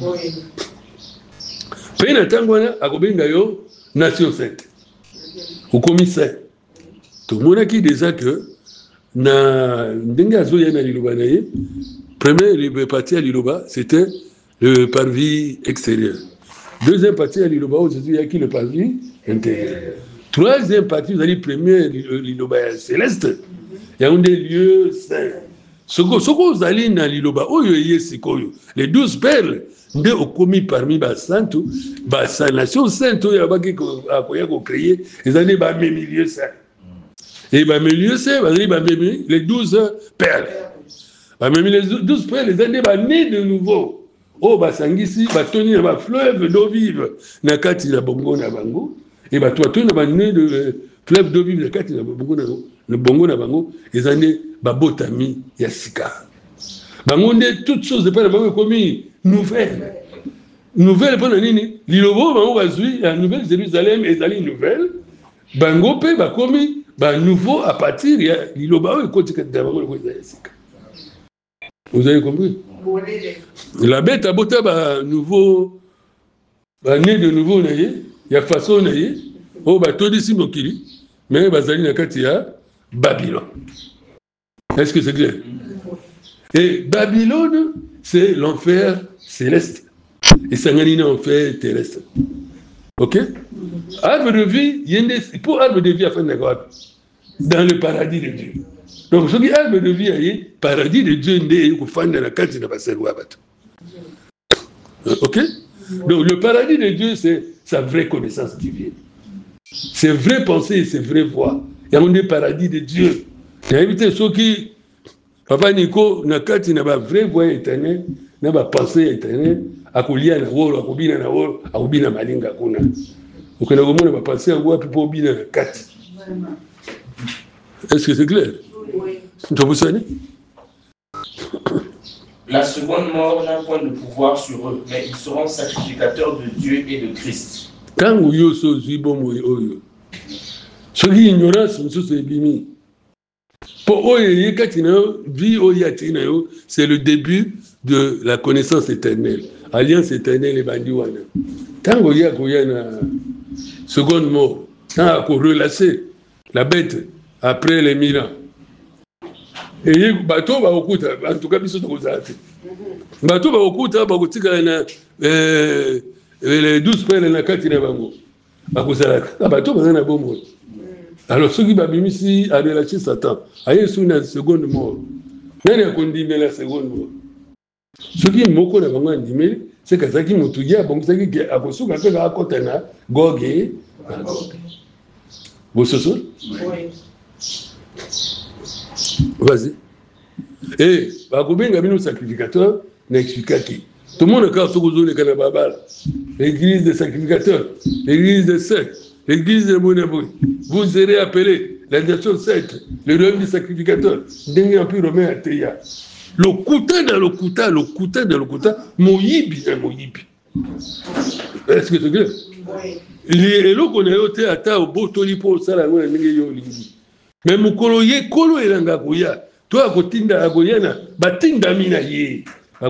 Pena tango na akobenga yo nation sainte. Au commissaire. Tout le monde qui déjà que na ndenge zo yana liloba na ye. Première partie à l'Iloba, c'était le parvis extérieur. Deuxième partie à l'Iloba, aujourd'hui, il y a qui le parvis intérieur. Troisième partie, vous allez premier l'Iloba céleste. Il y a des lieux saints. Ce que vous allez dans l'Iloba, les 12 perles, ils ont commis parmi les saints, les nations saintes, ils ont créé, ils ont dit les milieux saints. Et les milieux saints, les 12 perles. Même les 12 frères, les années nés de nouveau. Oh, Sangisi, Tony, fleuve d'eau vive. Nakati na bongo na bango. Et toi, tu n'as né de fleuve d'eau vive. Nakati na bongo na bango. Les années Botami Yassika. Bango, toutes choses de pas comme nouvelle. Nouvelle, pas nini. Lilobo, bango, bazui, la nouvelle Jérusalem, et ali nouvelle. Bango, pe, bakomi, nouveau à partir, il y a Liloba, et quand tu as bango, le Yassika. Vous avez compris? La bête a beau nouveau, né de nouveau, il y a façon, oh, tout d'ici, mon kili, mais Bazali Nakatia, Babylone. Est-ce que c'est clair? Et Babylone, c'est l'enfer céleste. Et Sangani, l'enfer terrestre. Ok? Arbre de vie, pour arbre de vie, afin d'avoir dans le paradis de Dieu. Donc, ce qui est arbre de vie, le paradis de Dieu, ok? Donc, le paradis de Dieu, c'est sa vraie connaissance divine. C'est vraie pensée et c'est vraie voix. Il y a un paradis de Dieu. Il y a évité ceux qui, Papa Nico, na kati na ba vraie voix éternelle, na ba pensée éternelle, akolia na wolo, akobina na wolo, akobina malinga kuna. Okena komona ba pensée en voix pour bina na kati. Est-ce que c'est clair? Oui. La seconde mort n'a point de pouvoir sur eux, mais ils seront sacrificateurs de Dieu et de Christ. Quand vous avez ce qui ignorance, c'est le début de la connaissance éternelle. Alliance éternelle et bandiwana. Quand vous avez une seconde mort, quand vous relâchez la bête après les 1000 ans, et bateau va au coup, en tout cas, ils sont aux arts. Bateau va au coup, les 12 pères na kati na bango bakozalaka bato baza na bomoi. Alors ceux qui babimisi a relâché Satan aye sous na seconde mort nani akondimela la seconde mort ceux qui moko na bango andimeli c'est kazaki motugia bongisaki ke akosuka pe ka kota na goge bososo oui. Vas-y. Et bakobenga bino sacrificateur na expliquaki. Tout le monde a l'église des sacrificateurs, l'église des sectes, l'église des Monaboui. Vous serez appelés la nation secte, le royaume des sacrificateurs. Dernier empire romain à Théa. Le Kouta, Moyibi. Est-ce que c'est clair? Oui. Il est là qu'on a été à au beau tolipo, ça la loi, mais Moukoloye, Kolo et Langakoya, toi à côté d'Agoyana, Batinda Minaye.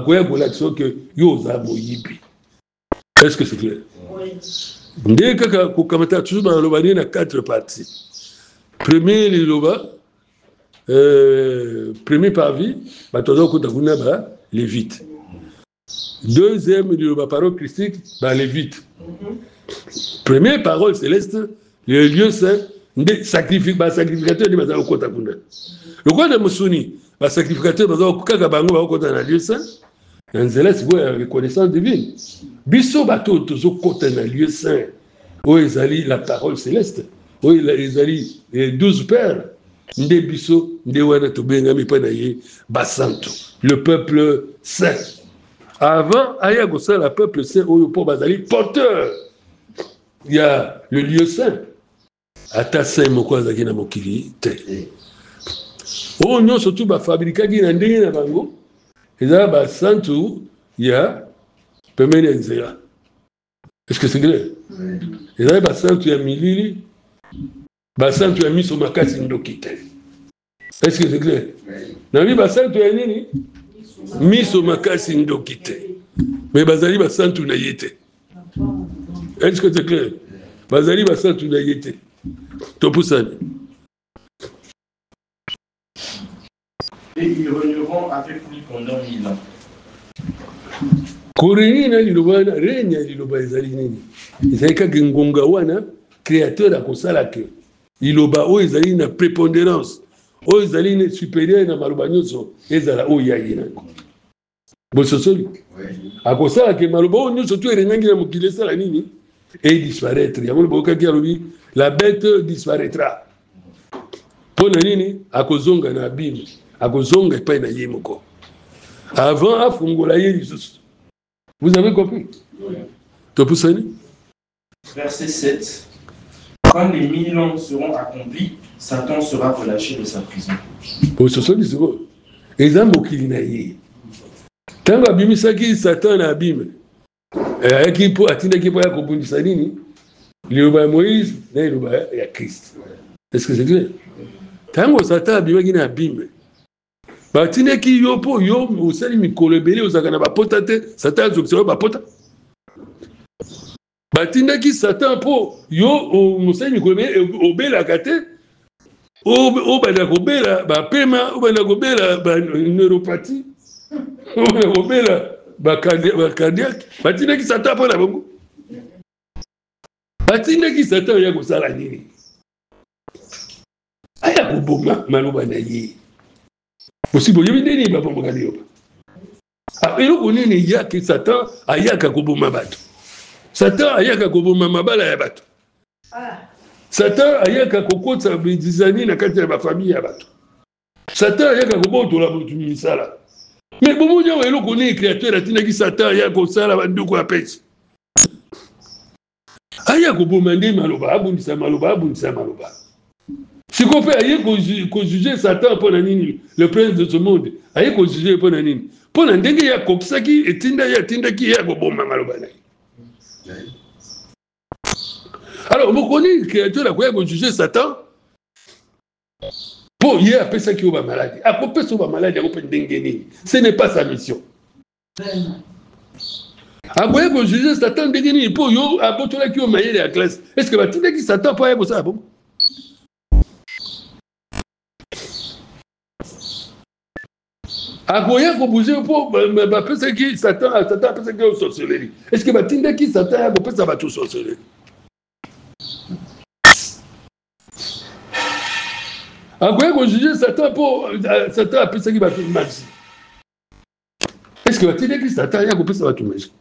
Est-ce que c'est clair? Oui. Dès que vous commentaire toujours dans le il y a 4 parties. Premier, premier parvis, Lévite. Deuxième, la parole christique, Lévite. Première parole céleste, le lieu saint, sacrificateur de Mazao Kotakunda. Le quoi de Moussuni, sacrificateur de Mazao Kakabango dans le lieu saint, Nanzela, c'est la reconnaissance divine. Bisso bateau, toujours côté dans le lieu saint, où ils allaient la parole céleste, où ils allaient les 12 pères, Nde Bisso, Nde Wana Tobengami Panaye, Basanto, le peuple saint. Avant, Ayagosa, le peuple saint, où le Bazali, porteur. Il y a le lieu saint. Ata saint Mokwazaki na Mokili, te. Oh non, surtout, fabriquer qui n'a rien à Bango. Et là, Basanto, il y a Pemenenzela. Est-ce que c'est clair? Et là, Basanto, il y a Milili. Basanto, il y a mis sur ma casse Ndokite. Est-ce que c'est clair? Navi Basanto, il y a Nini? Mis sur ma casse Ndokite. Mais Bazali Basanto, n'a yété. Est-ce que c'est clair? Bazali Basanto, n'a yété. Topusani. Et ils régneront avec lui pendant 1000 ans. Korenina lilobana renya liloba ezali nini? Ezali ka ngonga wana créateur akosala ke. Liloba o ezali na prépondérance. O ezali na supérieur na maloba nyonso ezala o yayi nako. Bososoli. Akosala ke maloba o nyonso to erengangi na mokili sala nini? Et disparaître. Yamono boka ki alobi la bête disparaîtra. Pona nini? Akozonga na abîme. Akozonga epai na ye moko. Avant afungola ye lisusu. Vous avez compris? Oui. Verset 7. Quand les 1000 ans seront accomplis, Satan sera relâché de sa prison. Pour ce soit dit, et ça mokili na ye. Tant abimisaki Satan na abime. Aki po atinda ki po ya kobundisa nini? Liloba Moïse na liloba ya Christ. Est-ce que c'est clair? Tant Satan abimaki na abime. Batine ki yo po yo osali mikolo ebele ozakana bapota te Satan azokisa bapota. Batine ki Satan po yo osali mikolo ebele obelaka te obanda kobela bapema obanda kobela neuropathie obanda kobela bacardiaque. Batine ki Satan po na bango. Batine ki Satan ya kosala nini? Aya koboma maloba na ye. Possible, il y a des gens qui ont dit après, il y a que Satan a yaka koboma bato. Satan a yaka koboma mabala ya bato. Satan ayaka kokotsa bizani na kati ya bafamille ya bato. Satan ayaka kobotola mutu misala. Mais bobo nyo elo koni créateur atinaki Satan ya kosala banduko ya pesi. Aya kobomande maloba abundisa maloba. Si qu'on fait aye ko juger Satan pour nini le prince de ce monde. Aye ko juger pour nini. Pour ndenge ya kopsaki etinda ya tindaki ya koboma maloba na. Alors, vous connaissez que Dieu a jugé Satan pour y appeler ça qui est maladie. À propos de la maladie, ce n'est pas sa mission. À quoi vous jugez Satan pour y apporter la qui est maillée de la classe. Est-ce que tu dis que Satan peut être ça? À quoi vous bougez pour appeler ça qui Satan appelle ça qui est sorcellerie? Est-ce que tu dis que Satan a appelé ça qui est sorcellerie? Après, quand juger Satan pour Satan appelle ça qui va tout magie. Est-ce que tu dis que Satan a appelé ça va tout magie?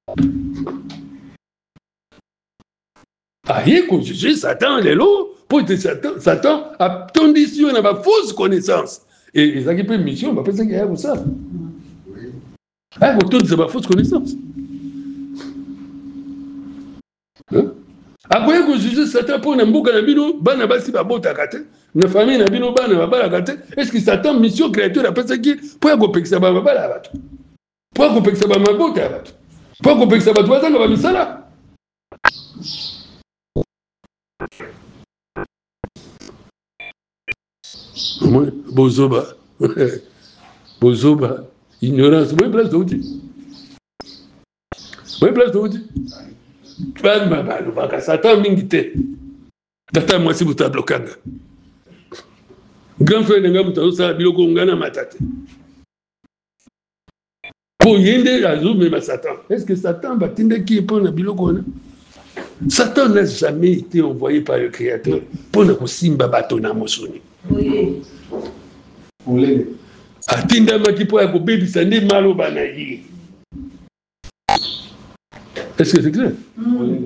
Aïe, quand juger Satan, les lots, pour que Satan a condition, on a ma fausse connaissance. Et ça qui peut mission, on va appeler ça qui a comme ça. Ah, quand tout c'est ma fausse connaissance. Après que juger Satan pour na mboka na bino bana basi babota kate na famille na bino bana babala kate est-ce que Satan mission créateur appelle ça qui pour kopekisa ba babala bato pour kopekisa ba mabota bato pour kopekisa bato bazanga ba misala bozoba ignorance moi place d'outil Satan mingite. Tata moi si vous tablokanga. Grand frère nga mutazo sa biloko ngana matate. Pour yende azume ma Satan. Est-ce que Satan va tinde qui pour na biloko na? Satan n'a jamais été envoyé par le Créateur pour ne kosimba bato na mosoni. Oui. Olé. Atinda maki pour ko bebisa nde maloba na yi. Est-ce que c'est clair? Oui.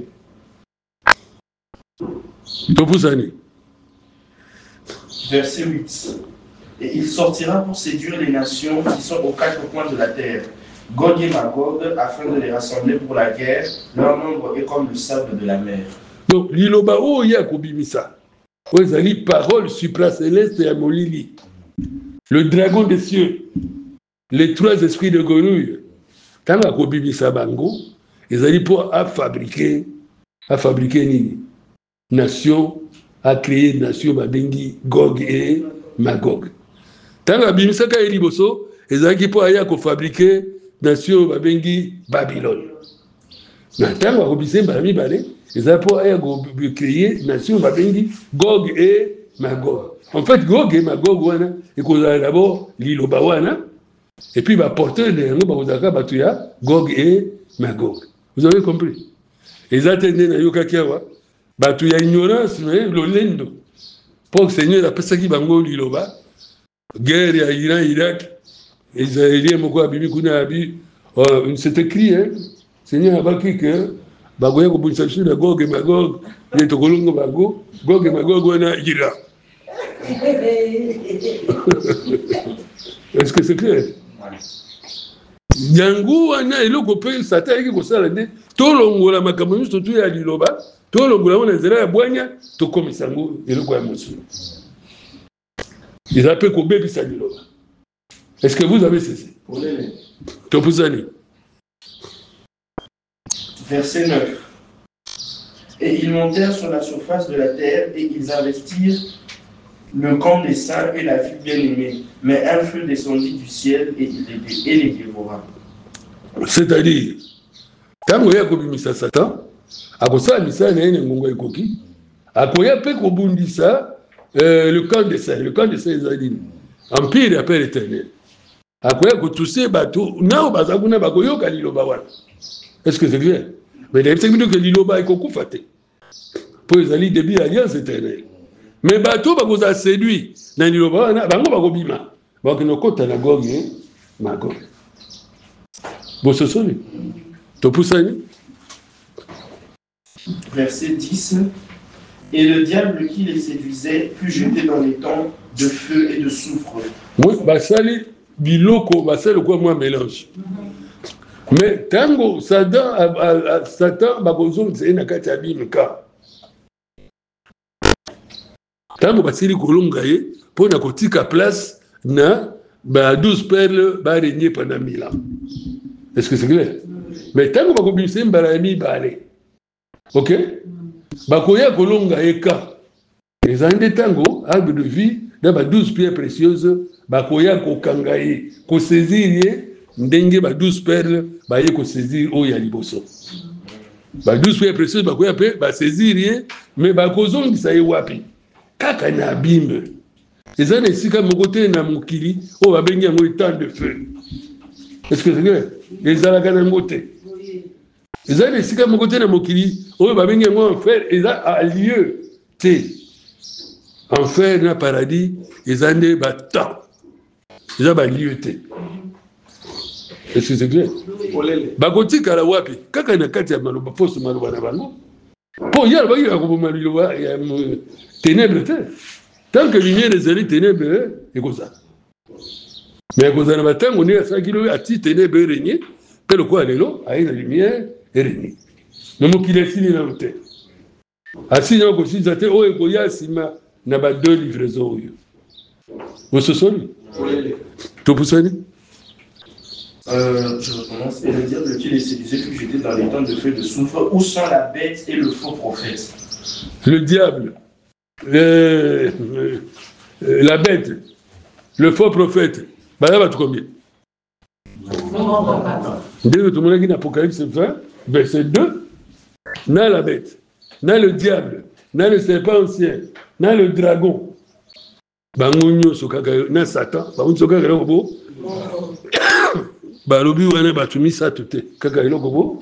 Verset 8. Et il sortira pour séduire les nations qui sont aux quatre coins de la terre, Gog et Magog, afin de les rassembler pour la guerre. Leur nombre est comme le sable de la mer. Donc, l'iloba o yakobimisa. Ozali parole supracéleste et amolili. Le dragon des cieux, les trois esprits de grenouille. Tant yakobimisa bango. Ils allaient pour fabriquer une nation, à créer une nation, Babengi, Gog et Magog. Tant que Bimisaka et Liboso, ils allaient pour fabriquer une nation, Babengi, Babylone. Tant que Bibisa Bami Balé, ils allaient pour créer une nation, Babengi, Gog et Magog. En fait, Gog et Magog, ils allaient d'abord l'île Bawana, et puis va porter les Gog et Magog. Vous avez compris? Ils attendaient na yoka kiawa, batu ya ignorance, l'olendo. Pour que le Seigneur appelle ça qui bango liloba, guerre ya Iran, Irak, Israéliens, moko abimi kuna abi, c'est écrit, hein? Seigneur a dit que bagoya ko bunsa na Gog et Magog, il to kolongo bago, Gog et Magog wana Iran. Est-ce que c'est clair? Yango wana eloko pe Satan yaki kosala nde tolongola makambo nyonso to ya liloba tolongola wana nzela ya bwanya tokomisa ngo eloko ya mosuni. Ils appellent kobebisa liloba. Est-ce que vous avez cessé? Topusani. Verset 9. Et ils montèrent sur la surface de la terre et ils investirent le camp des saints et la ville bien-aimée. Mais un feu descendit du ciel et les dévora. C'est-à-dire, quand il y a kobimisa Satan, akosa misa na ene ngongo ekoki, akoya pe kobundisa le camp des saints, ezali empire appel éternel. Akoya kotouse bato, nao bazakuna bakoyoka liloba wana. Est-ce que c'est clair? Mais il y a que liloba ekokufa te. Pour ezali début alliance éternelle. Mais bato bakoza séduit na liloba wana, bango bakobima. Bakinokota na Gog et Magog. Bososoni. Topusani. Verset 10. Et le diable qui les séduisait fut jeté dans les temps de feu et de soufre. Oui, basali biloko basali quoi moi mélange. Mais tango Satan bakozo c'est na kati ya bimka. Tango basili kolonga ye pona kotika place na ba 12 perles ba régner pendant 1000 ans. Est-ce que c'est clair? Mais tango bakobimisa mbala ya mibale. OK? Bakoya kolonga eka. Les années tango arbre de vie dans ba 12 pierres précieuses bakoya kokanga ye ko saisir ye ndenge ba 12 perles ba ye ko saisir o ya liboso. Ba 12 pierres précieuses bakoya pe ba saisir ye mais bakozongisa ye wapi? Kaka na bimbe. Les années sika mokote na mokili o ba bengi yango temps de feu. Est-ce que c'est clair? Les alaka na mokote. Les années sika mokote na mokili o ba bengi yango enfer a lieu te. Enfer na paradis les années ba temps. Ils ont lieu te. Est-ce que c'est clair? Bagoti kala wapi? Kaka na kati ya maloba fosse maloba na bango. Po yala ba yala ko maloba ya ténèbres te. Tant que lumière des années ténèbres et comme ça. Mais quand on a matin on est à 5 km à ti ténèbres régner, pelo quoi lelo a une lumière et régner. Ne mo kile sini na te. Asi na ko si zate o e ko ya sima na ba 2 livraisons yo. Vous se sonnez? Tu peux sonner? Je recommence. Et le diable qui les séduisait fut jeté dans les temps de feu de soufre où sont la bête et le faux prophète. Le diable, la bête, le faux prophète. Bah là, va tout combien? Dès que tout le monde a dit Apocalypse 20, verset 2, n'a la bête, n'a le diable, n'a le serpent ancien, n'a le dragon. Bangunyo sokaka na Satan, bangunyo sokaka lobo. Ba lobi wana batumi sa tuté, kaka eloko bo.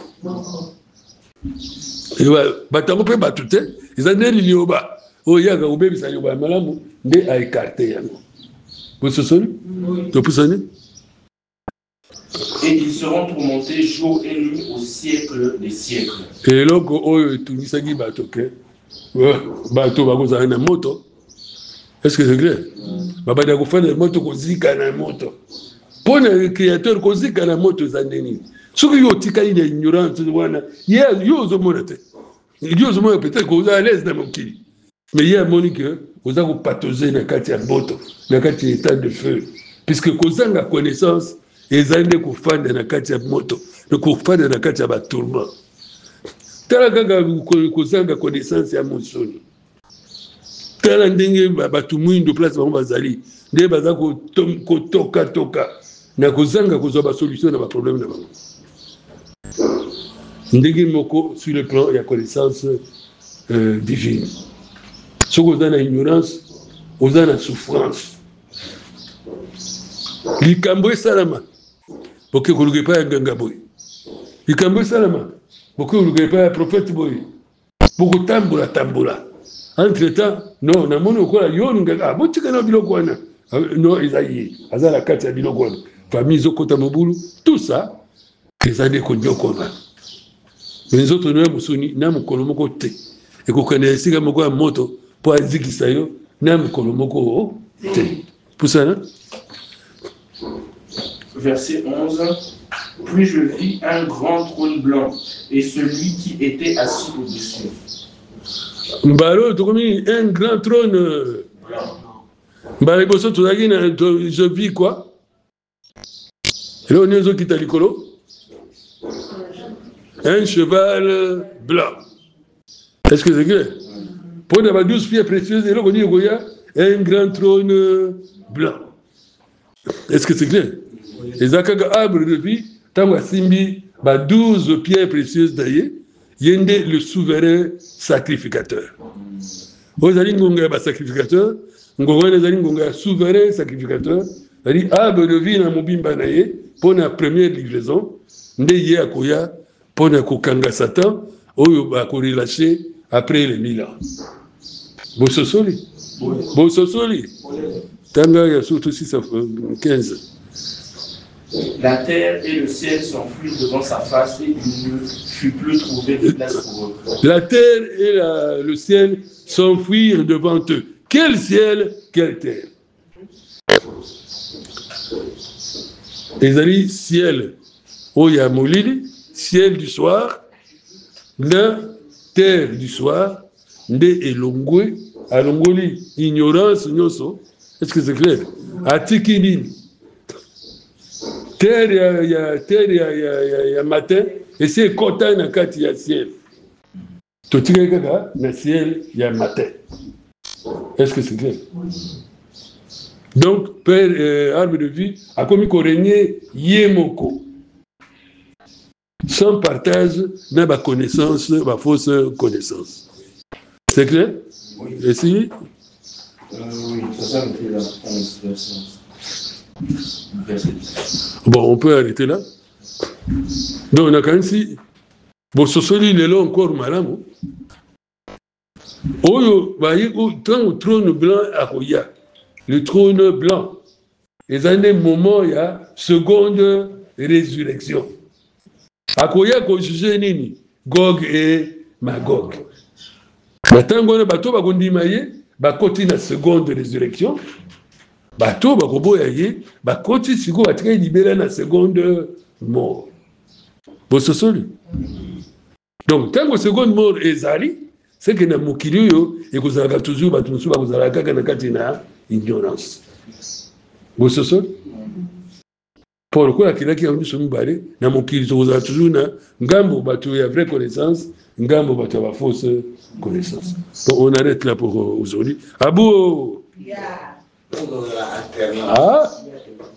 Et batango pe batute, ils ont dit lioba. Oh yaka obebisa yoba malamu nde a écarté yango. Vous se souvenez? Tu peux sonner? Et ils seront tourmentés jour et nuit au siècle des siècles. Et loko oyo tunisaki batoke. Bato bakozala na moto. Est-ce que c'est clair? Babada kofana moto kozika na moto. Pour le créateur kozika na moto zandeni. Soki yo tikali na ignorance wana, yo zo monate. Yo zo monate peut-être qu'on a à l'aise dans mon kili. Mais il y a moni que vous avez patosé na kati ya moto, na kati ya état de feu. Puisque kozanga connaissance ezande kofanda na kati ya moto, ne kofanda na kati ya ba tourment. Tala kaka kozanga connaissance ya monsoni. Tala ndenge batu mwindo place bango bazali nde baza kotoka na kozanga kozwa ba solution na ba problème na bango. Ndenge moko sur le plan ya connaissance divine. Ce qu'on a ignorance, on a la souffrance. Likambo salama, porque kuluge pa nganga boy. Likambo salama, porque kuluge pa prophète boy. Beaucoup tambula. Entre temps, non, na mono ko la yonga botika na biloko wana. Non, Isaïe, azala kati ya biloko wana. Famille zokota mobulu, tout ça, les années konyoko na. Les autres nous musuni na mukolo moko te. Et ko kana sika moko ya moto po azikisa yo na mukolo moko te. Pour ça, hein? Verset 11. Puis je vis un grand trône blanc et celui qui était assis au-dessus. Mbalo, tu connais un grand trône. Mbalo, je vis quoi? Et là, on est aux qui t'a un cheval blanc. Est-ce que c'est clair? Pour les 12 pierres précieuses, et là, on dit un grand trône blanc. Est-ce que c'est clair? Et Zakaga arbre de vie, tant Simbi, 12 pierres précieuses d'ailleurs, Yende le souverain sacrificateur. Vous allez ngonga sacrificateur, ngonga les allez ngonga souverain sacrificateur. C'est-à-dire arbre de vie na mobimba naye pour la première livraison, ndeye akoya pour na kokanga Satan, oyo ba ko relâcher après les 1000 ans. Bososoli. Bososoli. Tanga ya surtout 615. La terre et le ciel s'enfuirent devant sa face et il ne fut plus trouvé de place pour eux. La terre et le ciel s'enfuirent devant eux. Quel ciel, quelle terre? Ezali ciel oya molili, ciel du soir, na terre du soir, nde elongwe, alongoli ignorance nyoso. Est-ce que c'est clair? Atiki nini? Terre ya matin, et c'est kota na kati ya ciel. Totika kaka na ciel ya matin. Est-ce que c'est clair? Donc, Père arbre de vie a commis qu'on régnait Yemoko. Sans partage, n'a pas connaissance, pas fausse connaissance. C'est clair? Oui. Et si? Oui, ça me fait la 11 verset. Bon, on peut arrêter là. Donc, on a quand même si. Bon, ce soit il est là encore malamo. Oyo, quand le trône blanc à Roya, le trône blanc, et dans des moments, il y a seconde résurrection. À Roya, qu'on juge nini, Gog et Magog. Maintenant, on a bateau, on dit maïe, côté la seconde résurrection. Bateau, on a côté si on a très libéré la seconde mort. Bon, c'est ça. Donc, tant que la seconde mort est zali, c'est que na mokili yo et que ça toujours batunsu ba kozala kaka na kati na ignorance. Bososo pour quoi qu'il a qui a mis son baré na mokili to kozala toujours na ngambo batu ya vraie connaissance, ngambo batu ya fausse connaissance. Bon, on arrête là pour aujourd'hui. Abou. Ah